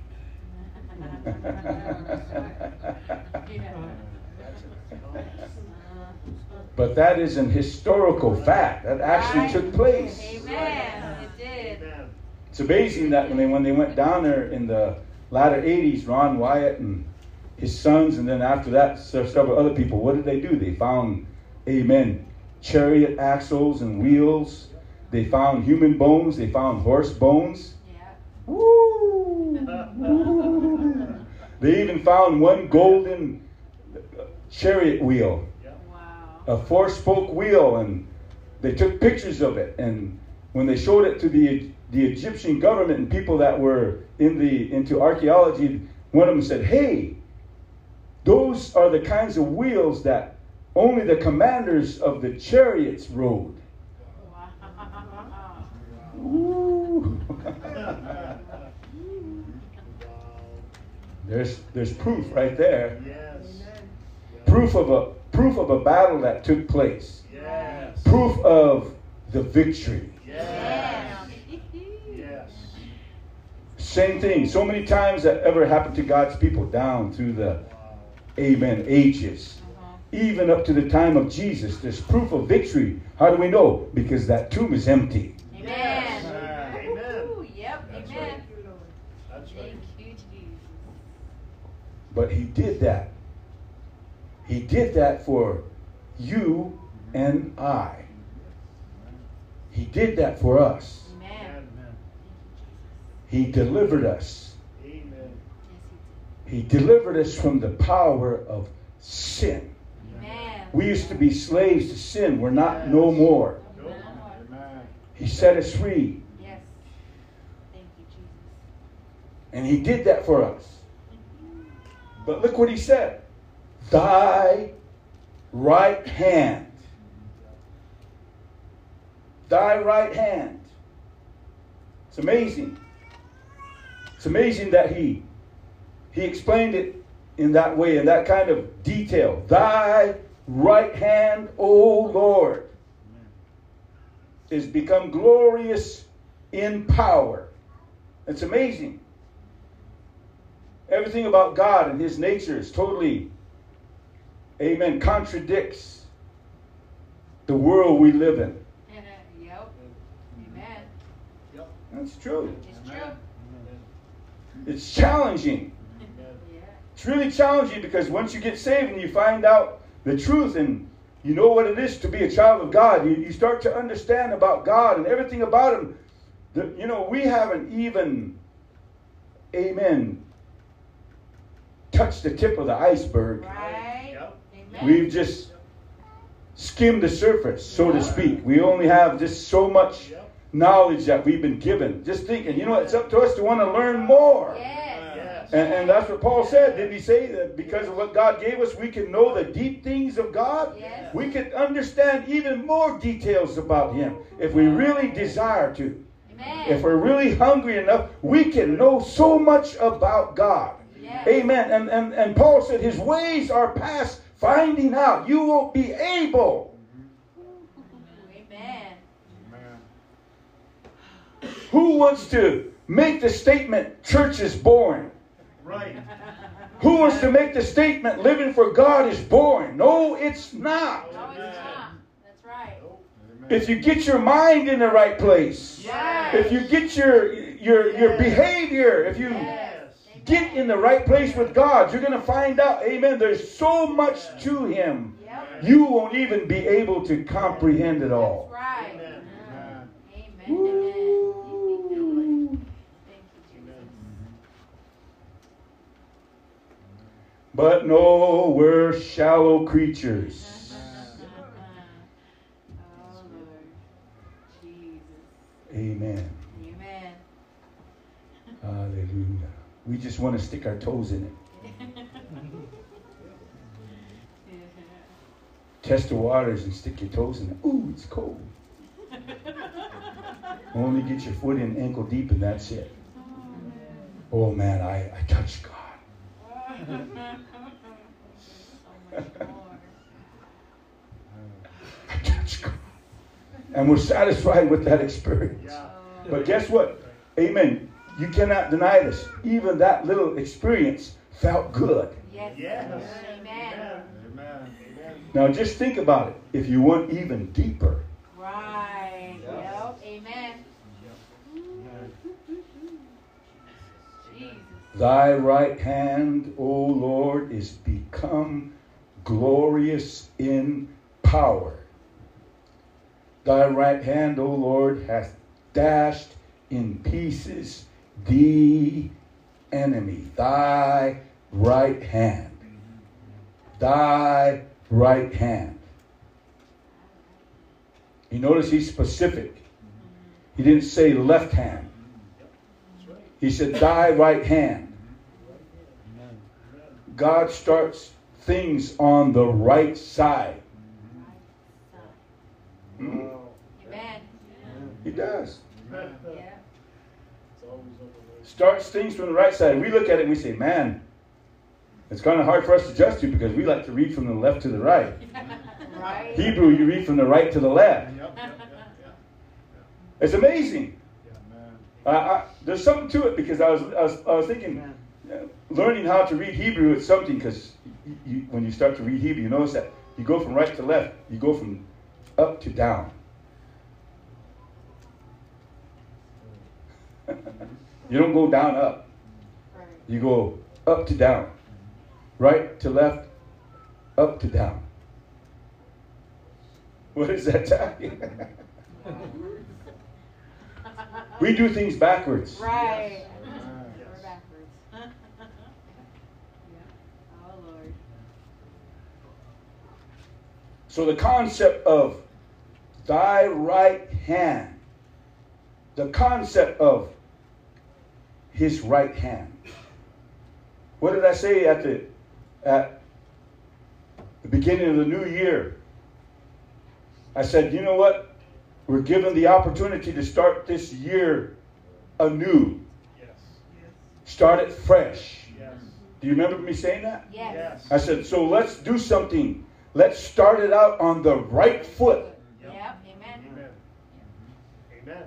But that is an historical fact that actually Right. took place. Amen. It did. Amen. It's amazing that when they when they went down there in the latter eighties, Ron Wyatt and his sons, and then after that several other people, what did they do? They found, amen, chariot axles and wheels. They found human bones. They found horse bones. Yeah. Woo! Woo! They even found one golden chariot wheel, Wow. a four-spoke wheel, and they took pictures of it. And when they showed it to the the Egyptian government and people that were in the into archaeology, one of them said, "Hey, those are the kinds of wheels that only the commanders of the chariots rode." Wow. Ooh. Wow. There's there's proof right there. Yes. Proof of a proof of a battle that took place. Yes. Proof of the victory. Yes. Yes. Same thing. So many times that ever happened to God's people down through the Wow. amen ages. Even up to the time of Jesus, there's proof of victory. How do we know? Because that tomb is empty. Amen. Amen. Ooh, yep. That's Amen. right. That's right. Thank you, Jesus. But he did that. He did that for you and I. He did that for us. Amen. He delivered us. Amen. He delivered us from the power of sin. Amen. We used to be slaves to sin. We're not no more. Nope. Amen. He set us free. Yes. Thank you, Jesus. And he did that for us. But look what he said. Thy right hand. Thy right hand. It's amazing. It's amazing that he he explained it in that way, in that kind of detail. Thy right hand, O Lord, is become glorious in power. It's amazing. Everything about God and his nature is totally, amen, contradicts the world we live in. Yep. Amen. Yep. That's true. It's true. It's challenging. Amen. Yeah. It's really challenging because once you get saved and you find out the truth and you know what it is to be a child of God, you, you start to understand about God and everything about him. The, you know, we haven't even, amen, touched the tip of the iceberg. Right. Yep. Amen. We've just skimmed the surface, so to speak. We only have just so much Yep. knowledge that we've been given. Just thinking, you know, it's up to us to want to learn more. Yes. Yes. And, and that's what Paul said. Didn't he say that because of what God gave us, we can know the deep things of God? Yes. We can understand even more details about him if we really desire to. Amen. If we're really hungry enough, we can know so much about God. Yes. Amen. And, and, and Paul said his ways are past finding out. You won't be able. Amen. Who wants to make the statement, church is boring? Right. Who wants to make the statement, living for God is boring? No, it's not. No, it's not. That's right. Nope. If you get your mind in the right place, Yes. if you get your your your behavior, if you Yes. get in the right place with God, you're going to find out, amen, there's so much to him. Yep. You won't even be able to comprehend it That's all. right. Amen. Amen. Woo. Thank you, Jesus. But no, we're shallow creatures. Oh, Lord. Jesus. Amen. Amen. Hallelujah. We just want to stick our toes in it. Test the waters and stick your toes in it. Ooh, it's cold. Only get your foot in ankle deep and that's it. Oh man, I, I touched God. So much more. I touched God. And we're satisfied with that experience. Yeah. But guess what? Amen. You cannot deny this. Even that little experience felt good. Yes. Yes. Amen. Amen. Amen. Amen. Now just think about it. If you want even deeper, Right. Yeah. Yep. Amen. Jesus. thy right hand, O Lord, is become glorious in power. Thy right hand, O Lord, hath dashed in pieces the enemy. Thy right hand. Thy right hand. You notice he's specific. He didn't say left hand. That's right. He said thy right hand. Amen. God starts things on the right side. Hmm? Wow. Amen. He does. Yeah. It's always over there. Starts things from the right side. We look at it and we say, man, it's kind of hard for us to adjust to because we like to read from the left to the right. Right. Hebrew, you read from the right to the left. Yep, yep, yep, yep. It's amazing. Amen. Uh, I, there's something to it because I was, I was, I was thinking, uh, learning how to read Hebrew is something because you, you, when you start to read Hebrew, you notice that you go from right to left, you go from up to down. You don't go down up. Right. You go up to down. Right to left, up to down. What does that tell you? We do things backwards. Right. Yes. We're backwards. Oh, Lord. So the concept of thy right hand, the concept of his right hand. What did I say at the at the beginning of the new year? I said, you know what? We're given the opportunity to start this year anew. Yes. Start it fresh. Yes. Do you remember me saying that? Yes. Yes. I said, so let's do something. Let's start it out on the right foot. Yep. Amen. Amen. Amen.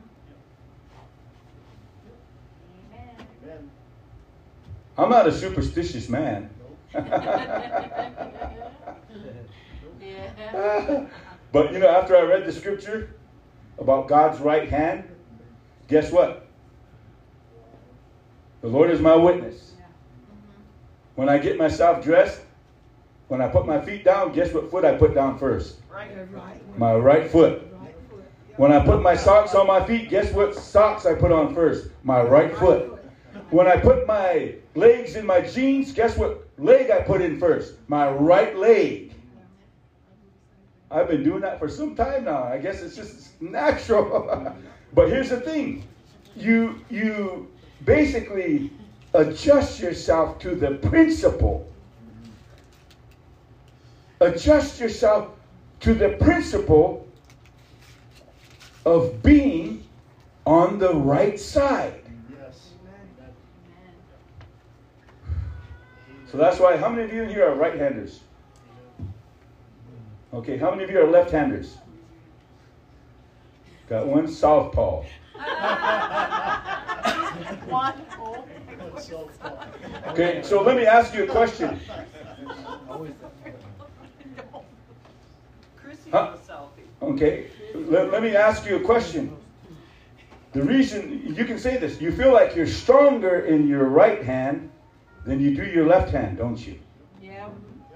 Amen. Amen. I'm not a superstitious man. Yeah. But you know, after I read the scripture about God's right hand, guess what? The Lord is my witness. When I get myself dressed, when I put my feet down, guess what foot I put down first? Right. My right foot. When I put my socks on my feet, guess what socks I put on first? My right foot. When I put my legs in my jeans, guess what leg I put in first? My right leg. I've been doing that for some time now. I guess it's just natural. But here's the thing. You, you basically adjust yourself to the principle. Adjust yourself to the principle of being on the right side. Yes. Amen. So that's why, how many of you in here are right-handers? Okay, how many of you are left-handers? Got one southpaw. One. Oh. So far. Okay, so let me ask you a question. Chrissy Huh? was a selfie. Okay, let, let me ask you a question. The reason, you can say this, you feel like you're stronger in your right hand than you do your left hand, don't you? Yeah.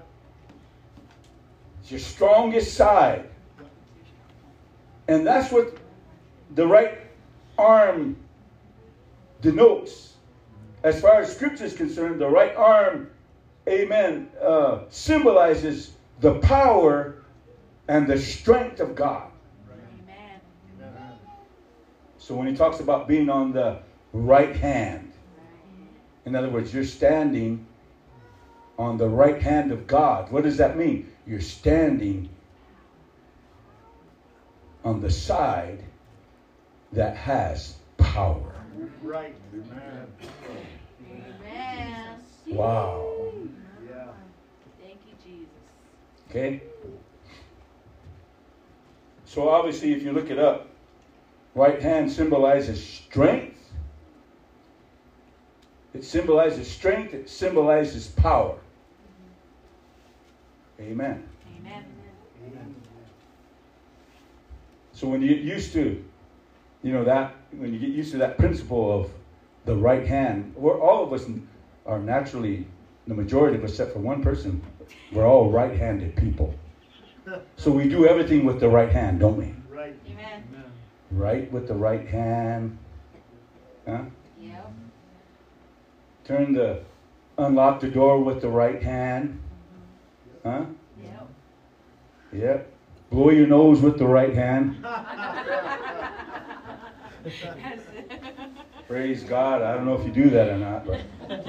It's your strongest side. And that's what the right arm denotes. As far as scripture is concerned, the right arm, amen, uh, symbolizes the power and the strength of God. Amen. Amen. So when he talks about being on the right hand, in other words, you're standing on the right hand of God. What does that mean? You're standing on the side that has power. Right. Amen. Amen. Wow. Yeah. Thank you, Jesus. Okay? So obviously, if you look it up, right hand symbolizes strength. It symbolizes strength. It symbolizes power. Amen. Amen. Amen. So when you get used to, you know, that, when you get used to that principle of the right hand, we're, all of us are naturally, the majority of us, except for one person, we're all right-handed people. So we do everything with the right hand, don't we? Right. Amen. Right with the right hand. Huh? Yep. Turn the, unlock the door with the right hand. Huh? Yep. Yep. Blow your nose with the right hand. Praise God. I don't know if you do that or not, but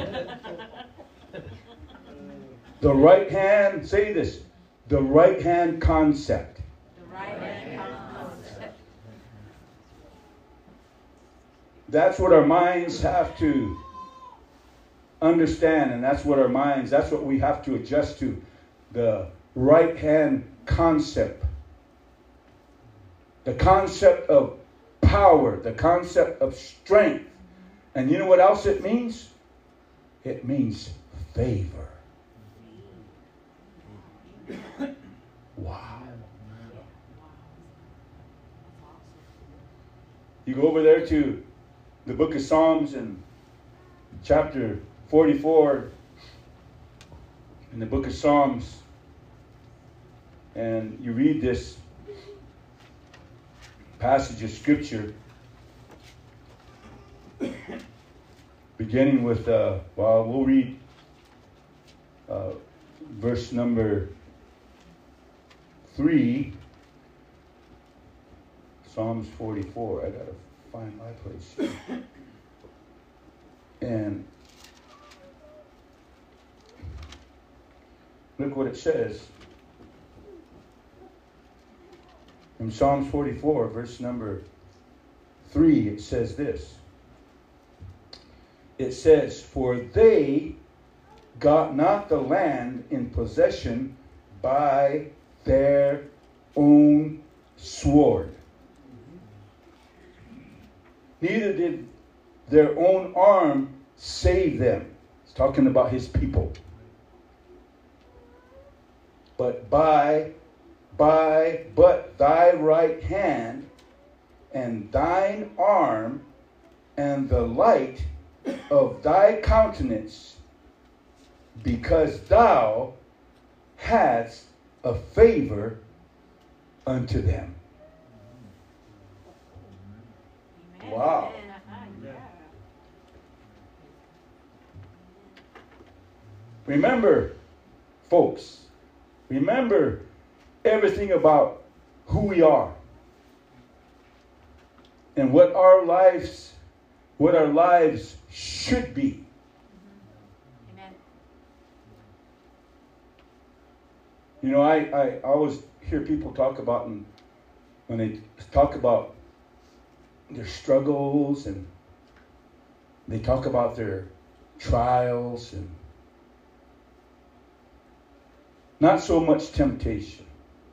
the right hand, say this, the right hand concept. The right hand concept. That's what our minds have to understand, and that's what our minds, that's what we have to adjust to. The right hand concept. The concept of power, the concept of strength. And you know what else it means? It means favor. Wow. You go over there to the book of Psalms in chapter forty-four, in the book of Psalms, and you read this. passage of scripture beginning with, uh, well, we'll read uh, verse number three, Psalms forty-four. I got to find my place. And look what it says. In Psalms forty-four, verse number three, it says this. It says, "For they got not the land in possession by their own sword. Neither did their own arm save them." It's talking about his people. But by, by, but thy right hand and thine arm and the light of thy countenance, because thou hadst a favor unto them. Amen. Wow. Amen. Uh-huh. Yeah. Remember, folks, remember everything about who we are and what our lives, what our lives should be. Amen. You know, I, I always hear people talk about, and when they talk about their struggles and they talk about their trials and not so much temptation,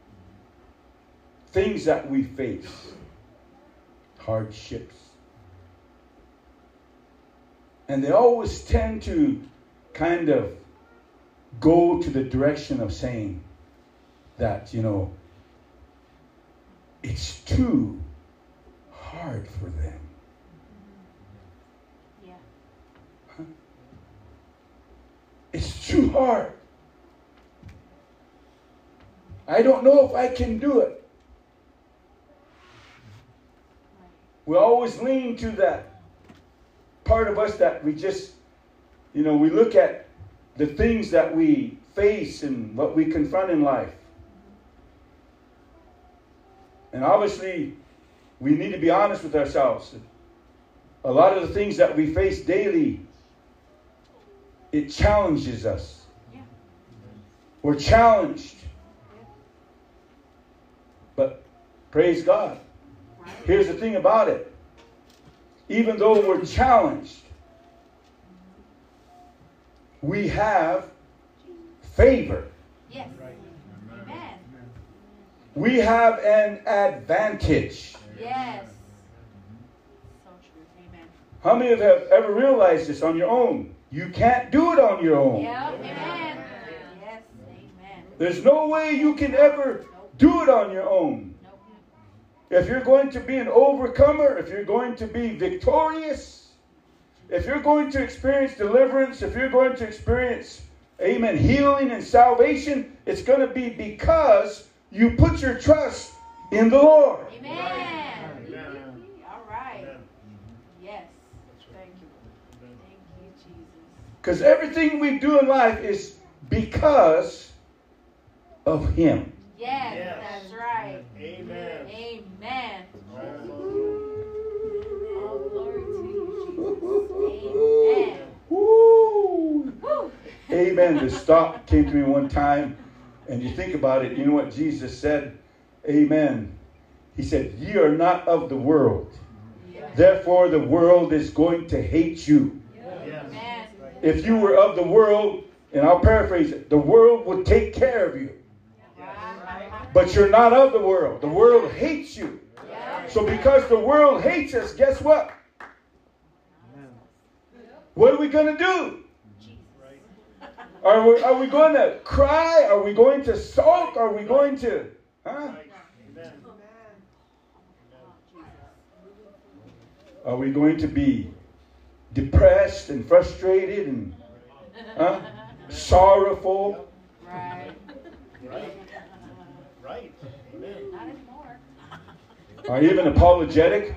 things that we face, hardships. And they always tend to kind of go to the direction of saying that, you know, it's too hard for them. Yeah. Huh? It's too hard. I don't know if I can do it. We always lean to that part of us that we just, you know, we look at the things that we face and what we confront in life. And obviously, we need to be honest with ourselves. A lot of the things that we face daily, it challenges us. Yeah. We're challenged. But praise God. Right. Here's the thing about it. Even though we're challenged, we have favor. Yes. Amen. We have an advantage. Yes. So true. Amen. How many of you have ever realized this on your own? You can't do it on your own. Yeah. Amen. Yes. Amen. There's no way you can ever do it on your own. Nope. If you're going to be an overcomer, if you're going to be victorious, if you're going to experience deliverance, if you're going to experience, amen, healing and salvation, it's going to be because you put your trust in the Lord. Amen. Amen. All right. Amen. Yes. Thank you. Amen. Thank you, Jesus. Because everything we do in life is because of Him. Yes, Yes. that's right. Amen. Amen. Hallelujah. All glory to you, Jesus. Amen. Woo! Woo. Amen. The stop came to me one time, and you think about it, you know what Jesus said? Amen. He said, "Ye are not of the world. Yes. Therefore the world is going to hate you." Yes. Amen. If you were of the world, and I'll paraphrase it, the world would take care of you. But you're not of the world. The world hates you. So because the world hates us, guess what? What are we going to do? Are we, are we going to cry? Are we going to sulk? Are we going to... Huh? Amen. Are we going to be depressed and frustrated and huh? sorrowful? Right. Right. Right. Amen. Not anymore. or even apologetic.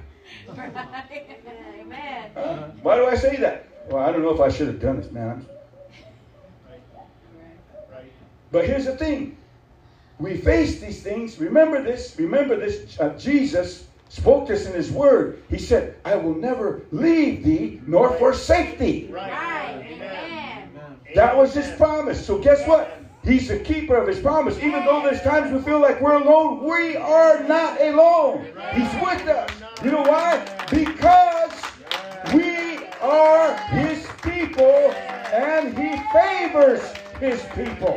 Amen. Uh, why do I say that? Well, I don't know if I should have done this, man. I'm- Right. But here's the thing. We face these things. Remember this. Remember this. Uh, Jesus spoke this in his word. He said, I will never leave thee nor forsake thee. Right. Right. Amen. That was his promise. So guess what? He's the keeper of his promise. Even though there's times we feel like we're alone, we are not alone. He's with us. You know why? Because we are his people and he favors his people.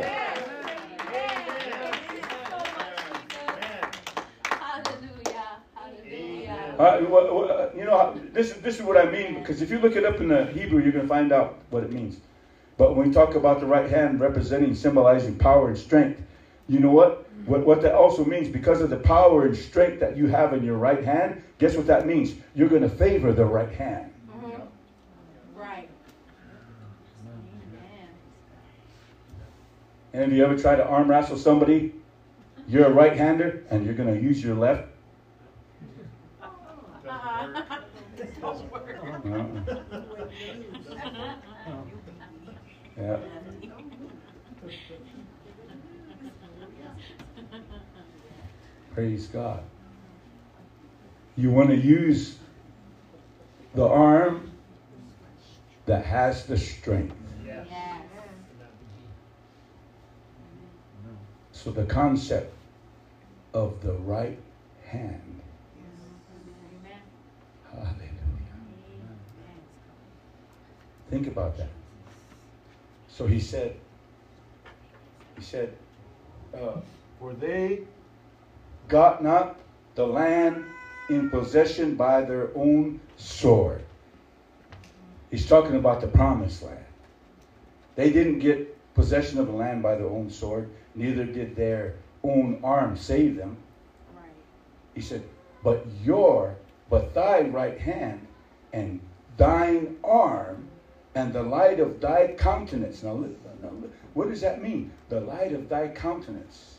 Hallelujah. Hallelujah. Uh, wha- wha- you know, this, this is what I mean, because if you look it up in the Hebrew, you're going to find out what it means. But when we talk about the right hand representing, symbolizing power and strength, you know what? What, what that also means, because of the power and strength that you have in your right hand, guess what that means? You're going to favor the right hand. Mhm. Right. Amen. And if you ever try to arm wrestle somebody, you're a right-hander, and you're going to use your left. Uh-huh. Doesn't work. Uh-uh. Yeah. Praise God. You want to use the arm that has the strength. Yes. Yes. So the concept of the right hand. Amen. Hallelujah. Think about that. So he said, he said, uh, for they got not the land in possession by their own sword. He's talking about the promised land. They didn't get possession of the land by their own sword, neither did their own arm save them. Right. He said, but your, but thy right hand and thine arm and the light of thy countenance. Now, li- now li- what does that mean? The light of thy countenance.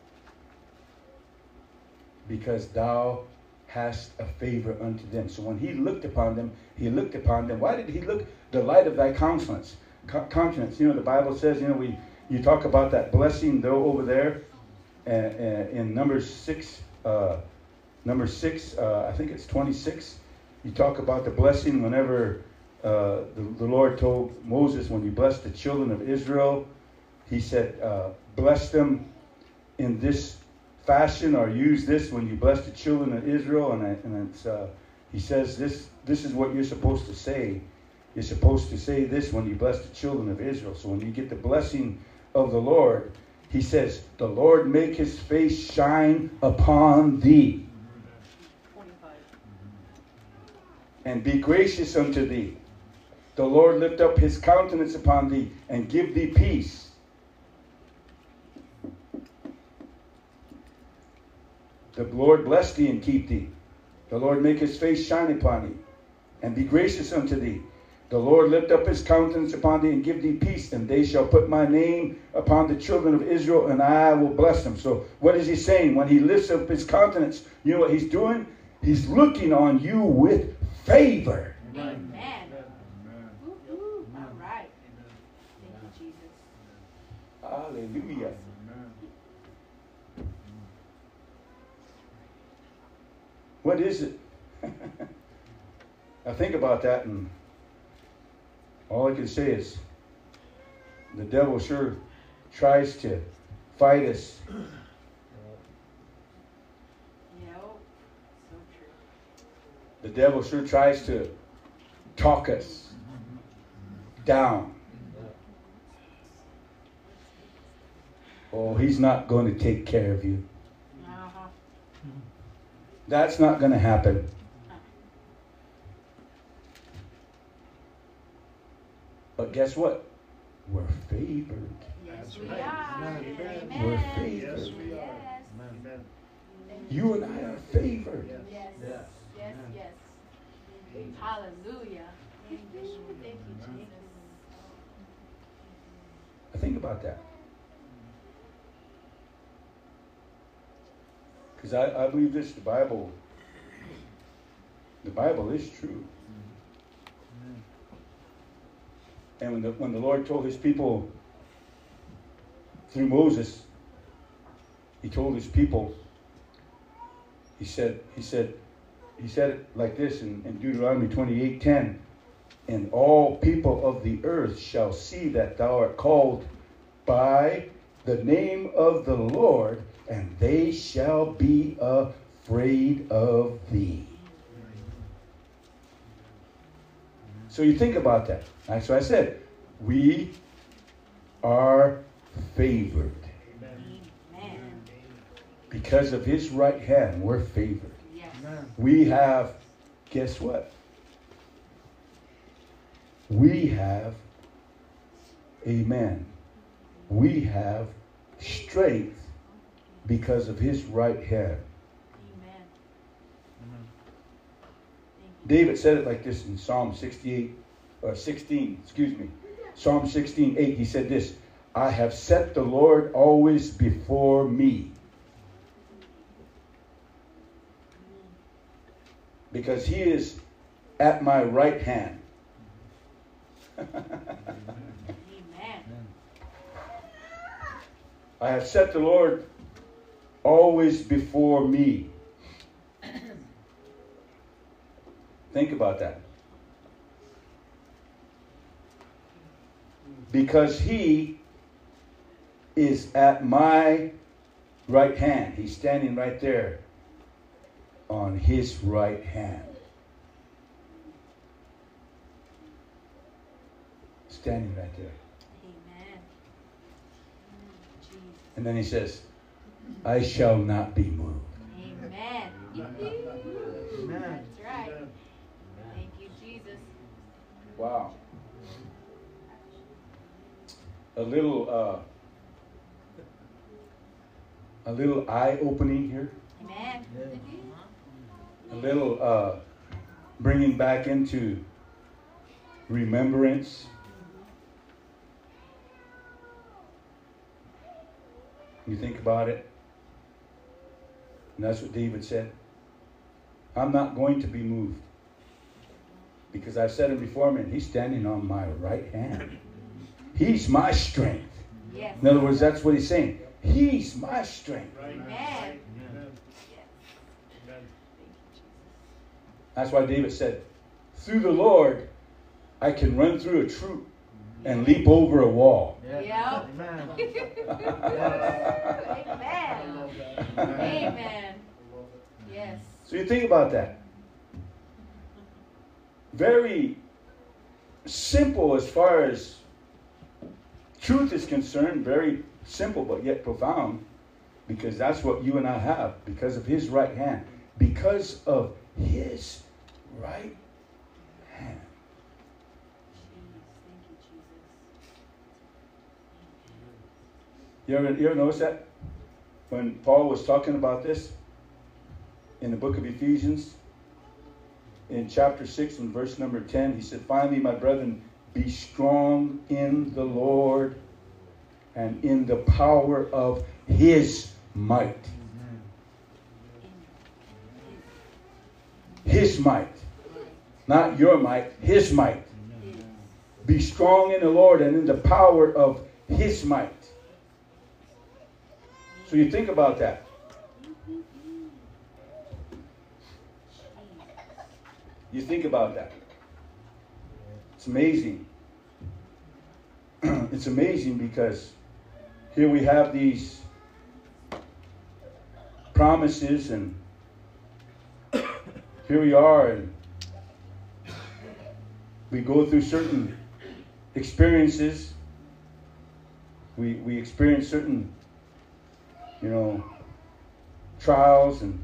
Because thou hast a favor unto them. So when he looked upon them, he looked upon them. Why did he look? The light of thy countenance. Co- countenance. You know, the Bible says, you know, we you talk about that blessing though over there uh, uh, in number six, uh, number six, uh, I think it's twenty-six. You talk about the blessing whenever uh, the, the Lord told Moses, when you bless the children of Israel, he said, uh, bless them in this fashion, or use this when you bless the children of Israel. And, I, and it's, uh, he says this, this is what you're supposed to say. You're supposed to say this when you bless the children of Israel. So when you get the blessing of the Lord, he says, the Lord make his face shine upon thee Twenty-five. and be gracious unto thee. The Lord lift up his countenance upon thee and give thee peace. The Lord bless thee and keep thee. The Lord make his face shine upon thee and be gracious unto thee. The Lord lift up his countenance upon thee and give thee peace, and they shall put my name upon the children of Israel, and I will bless them. So what is he saying? When he lifts up his countenance, you know what he's doing? He's looking on you with favor. Amen. Woo-hoo. All right. Thank you, Jesus. Hallelujah. What is it? I think about that, and all I can say is the devil sure tries to fight us. Yep. So true. The devil sure tries to talk us down. Oh, he's not going to take care of you. Uh-huh. That's not going to happen. But guess what? We're favored. Yes, we right. are. Amen. Amen. We're favored. Yes, we are. Yes. Amen. You and I are favored. Yes. Yes. Yeah. Yes. Yes. Hallelujah. Thank you, Jesus. I think about that. Because I, I believe this, the Bible The Bible is true. And when the, when the Lord told his people through Moses, he told his people, he said, he said, he said it like this in, in Deuteronomy twenty-eight ten, and all people of the earth shall see that thou art called by the name of the Lord, and they shall be afraid of thee. So you think about that. That's what I said. We are favored. Amen. Because of his right hand, we're favored. Yes. We have, guess what? We have, amen, we have strength because of his right hand. Amen. David said it like this in Psalm sixty-eight, or sixteen, excuse me. Psalm sixteen, eight, he said this, I have set the Lord always before me. Because he is at my right hand. Amen. I have set the Lord always before me. Think about that. Because he is at my right hand. He's standing right there on his right hand. Standing right there. Amen. Jesus. And then he says, I shall not be moved. Amen. Amen. That's right. Thank you, Jesus. Wow. A little, uh, a little eye-opening here. Amen. A little uh, bringing back into remembrance. You think about it. And that's what David said. I'm not going to be moved. Because I've set him before me and he's standing on my right hand. He's my strength. Yes. In other words, that's what he's saying. He's my strength. Amen. Amen. Yes. Amen. That's why David said, through the Lord, I can run through a troop and leap over a wall. Yeah. Yep. Amen. Amen. Amen. Yes. So you think about that. Very simple as far as truth is concerned, very simple but yet profound, because that's what you and I have, because of his right hand, because of his right hand. You ever, you ever notice that? When Paul was talking about this in the book of Ephesians, in chapter six and verse number ten, he said, finally, my brethren, be strong in the Lord and in the power of his might. His might. Not your might, his might. Be strong in the Lord and in the power of his might. So you think about that. You think about that. It's amazing. It's amazing because here we have these promises, and here we are, and we go through certain experiences. We we experience certain, you know, trials and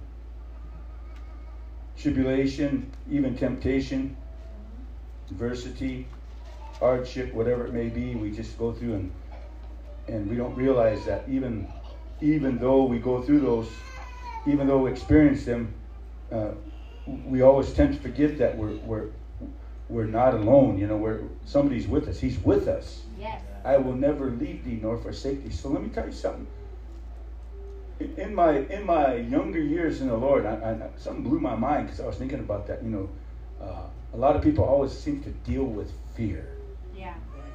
tribulation, even temptation, adversity, hardship, whatever it may be. We just go through, and and we don't realize that even even though we go through those, even though we experience them, uh, we always tend to forget that we're we're we're not alone. You know, we're somebody's with us. He's with us. Yes. I will never leave thee nor forsake thee. So let me tell you something. in my in my younger years in the Lord, I, I, something blew my mind because I was thinking about that. You know, uh, a lot of people always seem to deal with fear. Yeah.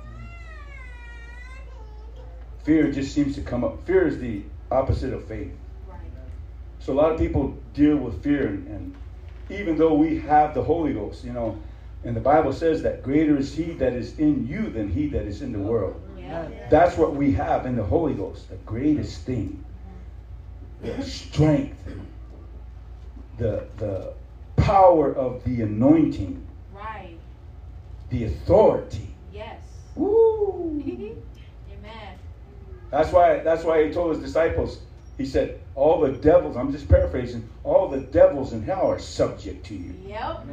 Fear just seems to come up. Fear is the opposite of faith. Right. So a lot of people deal with fear, and, and even though we have the Holy Ghost, you know, and the Bible says that greater is He that is in you than he that is in the world. Yeah. That's what we have in the Holy Ghost, the greatest thing. The strength, the the power of the anointing, Right. the authority. Yes. Woo! Amen. That's why that's why He told His disciples, He said, all the devils, I'm just paraphrasing, all the devils in hell are subject to you. Yep.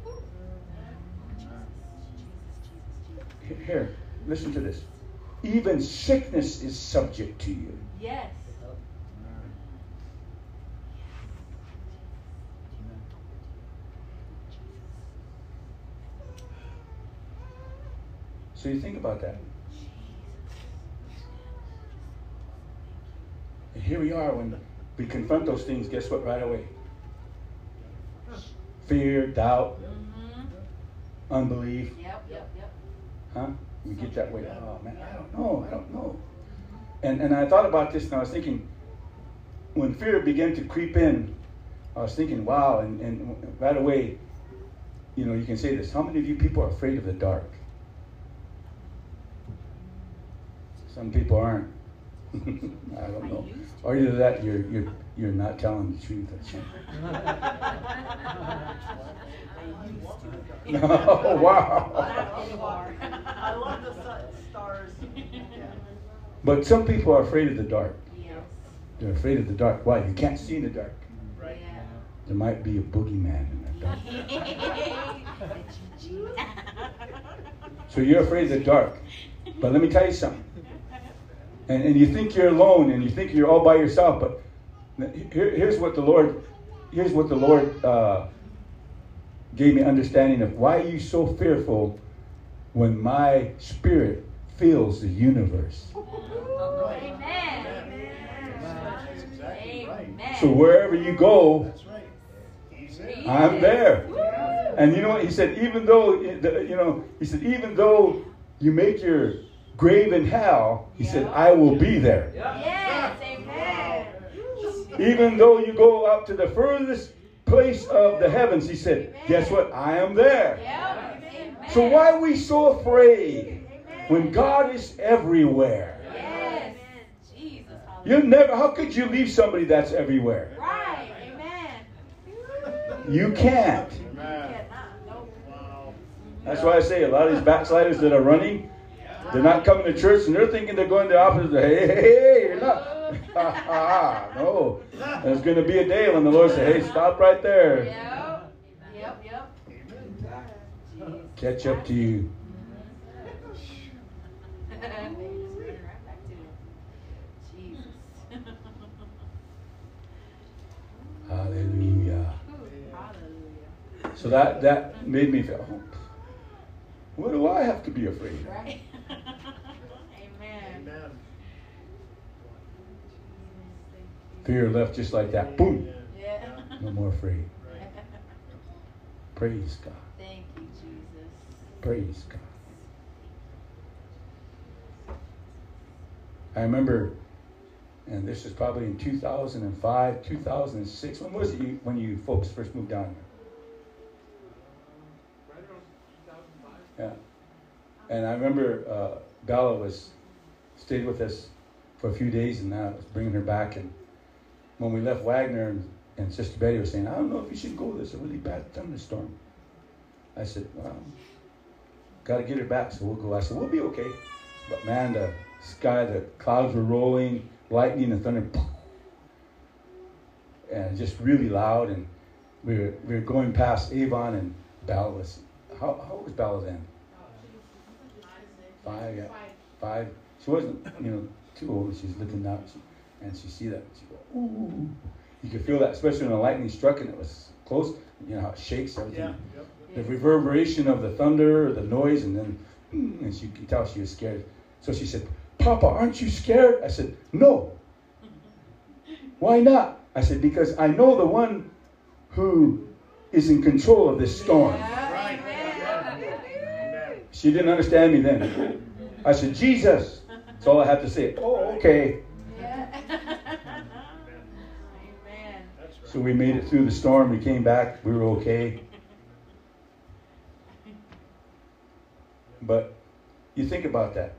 Here, listen to this. Even sickness is subject to you. Yes. So you think about that. And here we are when we confront those things, guess what, right away? Fear, doubt, Mm-hmm. unbelief. Yep, yep, yep. Huh? We get that way. Oh man, I don't know. I don't know. And and I thought about this and I was thinking, when fear began to creep in, I was thinking, wow, and, and right away, you know, you can say this. How many of you people are afraid of the dark? Some people aren't. I don't know. Or either that you're you're you're not telling the truth or something. Oh wow. Not anymore. I love the sun, stars. But some people are afraid of the dark. Yes. They're afraid of the dark. Why? You can't see in the dark. Right. Yeah. There might be a boogeyman in the dark. So you're afraid of the dark. But let me tell you something. And, and you think you're alone and you think you're all by yourself, but here, here's what the Lord, here's what the Lord uh, gave me understanding of. Why are you so fearful when my spirit fills the universe? Amen. That's exactly right. Amen. So wherever you go, That's right. He's in. I'm there. And you know what? He said, even though, you know, he said, even though you make your grave in hell, he said, I will be there. Yes. Amen. Even though you go up to the furthest place of the heavens, he said, guess what? I am there. Yep. Amen. So why are we so afraid when God is everywhere? Yes. Jesus. You never, how could you leave somebody that's everywhere? Right. Amen. You can't. Amen. Nope. Wow. That's why I say a lot of these backsliders that are running, they're not coming to church and they're thinking they're going the opposite. Hey, hey, hey, you're not. No. There's going to be a day when the Lord says, hey, stop right there. Yep. Yep. Yep. Catch up to you. Jesus. Hallelujah. Hallelujah. So that, that made me feel, oh, what do I have to be afraid of? Right? Amen. Amen. Fear left just like that. Boom. Yeah. No more afraid. Right. Praise God. Thank you, Jesus. Praise God. I remember, and this is probably in two thousand five, two thousand six. When was it you, when you folks first moved down here? Yeah. And I remember uh, Bella was stayed with us for a few days, and I was bringing her back. And when we left Wagner, and, and Sister Betty was saying, I don't know if you should go. There's a really bad thunderstorm. I said, well, got to get her back, so we'll go. I said, we'll be okay. But man, the sky, the clouds were rolling, lightning and thunder, and just really loud. And we were we were going past Avon, and Bella was, how, how old was Bella then? Five, yeah. Five. She wasn't, you know, too old. She was looking out, she, and she see that. She go, ooh. You could feel that, especially when the lightning struck and it was close. You know how it shakes everything. Yeah. Yep. The reverberation of the thunder, the noise, and then, and she could tell she was scared. So she said, Papa, aren't you scared? I said, no. Why not? I said, because I know the one who is in control of this storm. Right. Amen. She didn't understand me then. I said, Jesus. That's all I had to say. Oh, okay. Yeah. Amen. Amen. That's right. So we made it through the storm. We came back. We were okay. But you think about that.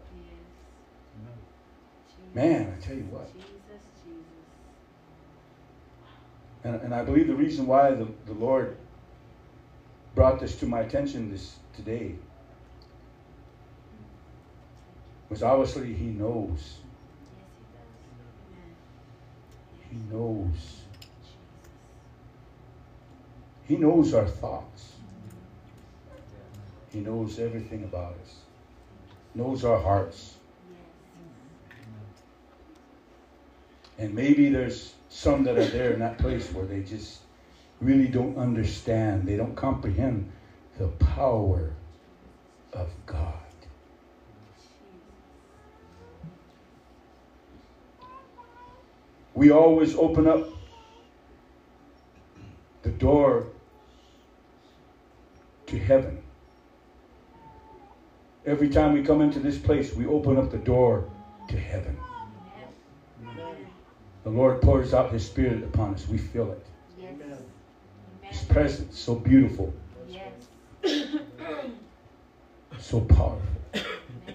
Man, I tell you what. Jesus, Jesus. And, and I believe the reason why the, the Lord brought this to my attention this today was obviously He knows. Yes, He knows. He knows our thoughts. He knows everything about us. Knows our hearts. And maybe there's some that are there in that place where they just really don't understand. They don't comprehend the power of God. We always open up the door to heaven. Every time we come into this place, we open up the door to heaven. The Lord pours out His Spirit upon us. We feel it. Yes. Amen. His presence, so beautiful, Yes. so powerful. Amen.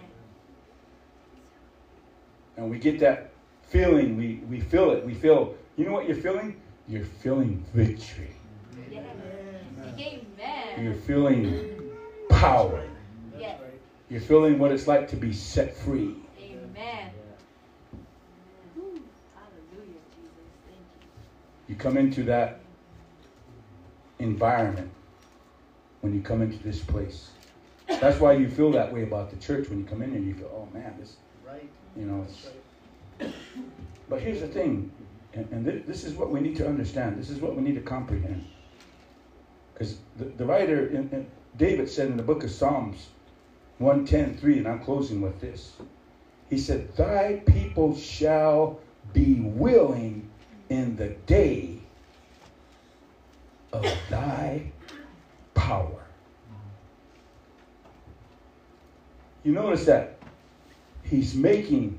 And we get that feeling. We, we feel it. We feel, you know what you're feeling? You're feeling victory. Yes. You're Amen. feeling power. Yes. You're feeling what it's like to be set free. Amen. Whew. Hallelujah, Jesus. Thank you. You come into that environment when you come into this place. That's why you feel that way about the church when you come in here. You feel, oh man, this, Right. you know. That's It's, right. but here's the thing, and, and th- this is what we need to understand. This is what we need to comprehend. Because the, the writer, in, in, David said in the book of Psalms one ten three, and I'm closing with this. He said, thy people shall be willing in the day of thy power. You notice that he's making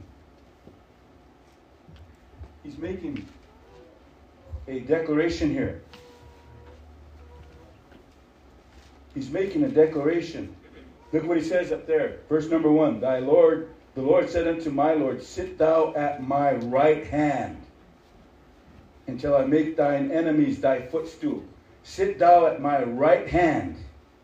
he's making a declaration here. He's making a declaration. Look what he says up there. Verse number one. Thy Lord, the Lord said unto my Lord, sit thou at my right hand until I make thine enemies thy footstool. Sit thou at my right hand.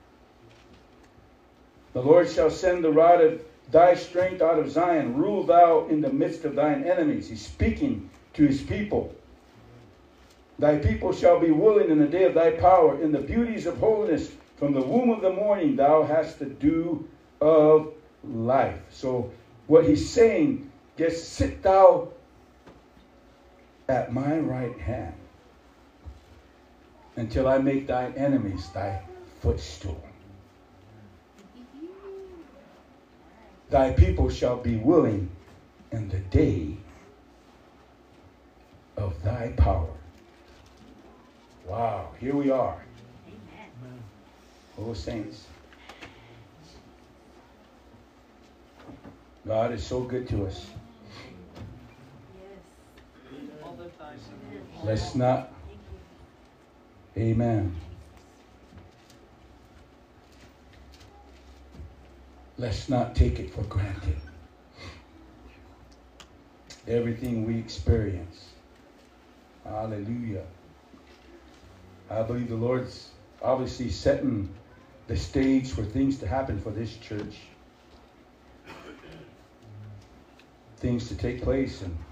The Lord shall send the rod of thy strength out of Zion. Rule thou in the midst of thine enemies. He's speaking to his people. Thy people shall be willing in the day of thy power. In the beauties of holiness, from the womb of the morning, thou hast the dew of life. So what he's saying, just sit thou at my right hand until I make thy enemies thy footstool. Thy people shall be willing in the day of thy power. Wow, here we are. Amen. Oh, saints. God is so good to us. Yes. All the time. Let's not, amen. Let's not take it for granted. Everything we experience. Hallelujah. I believe the Lord's obviously setting the stage for things to happen for this church. Things to take place, and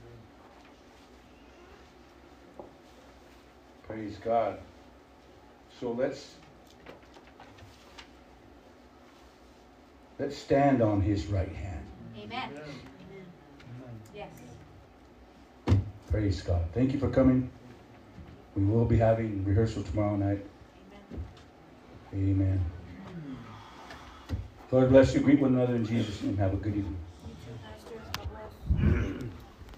praise God. So let's let's stand on his right hand. Amen. Amen. Yes. Praise God. Thank you for coming. We will be having rehearsal tomorrow night. Amen. Amen. Lord bless you. Greet one another in Jesus' name. Have a good evening.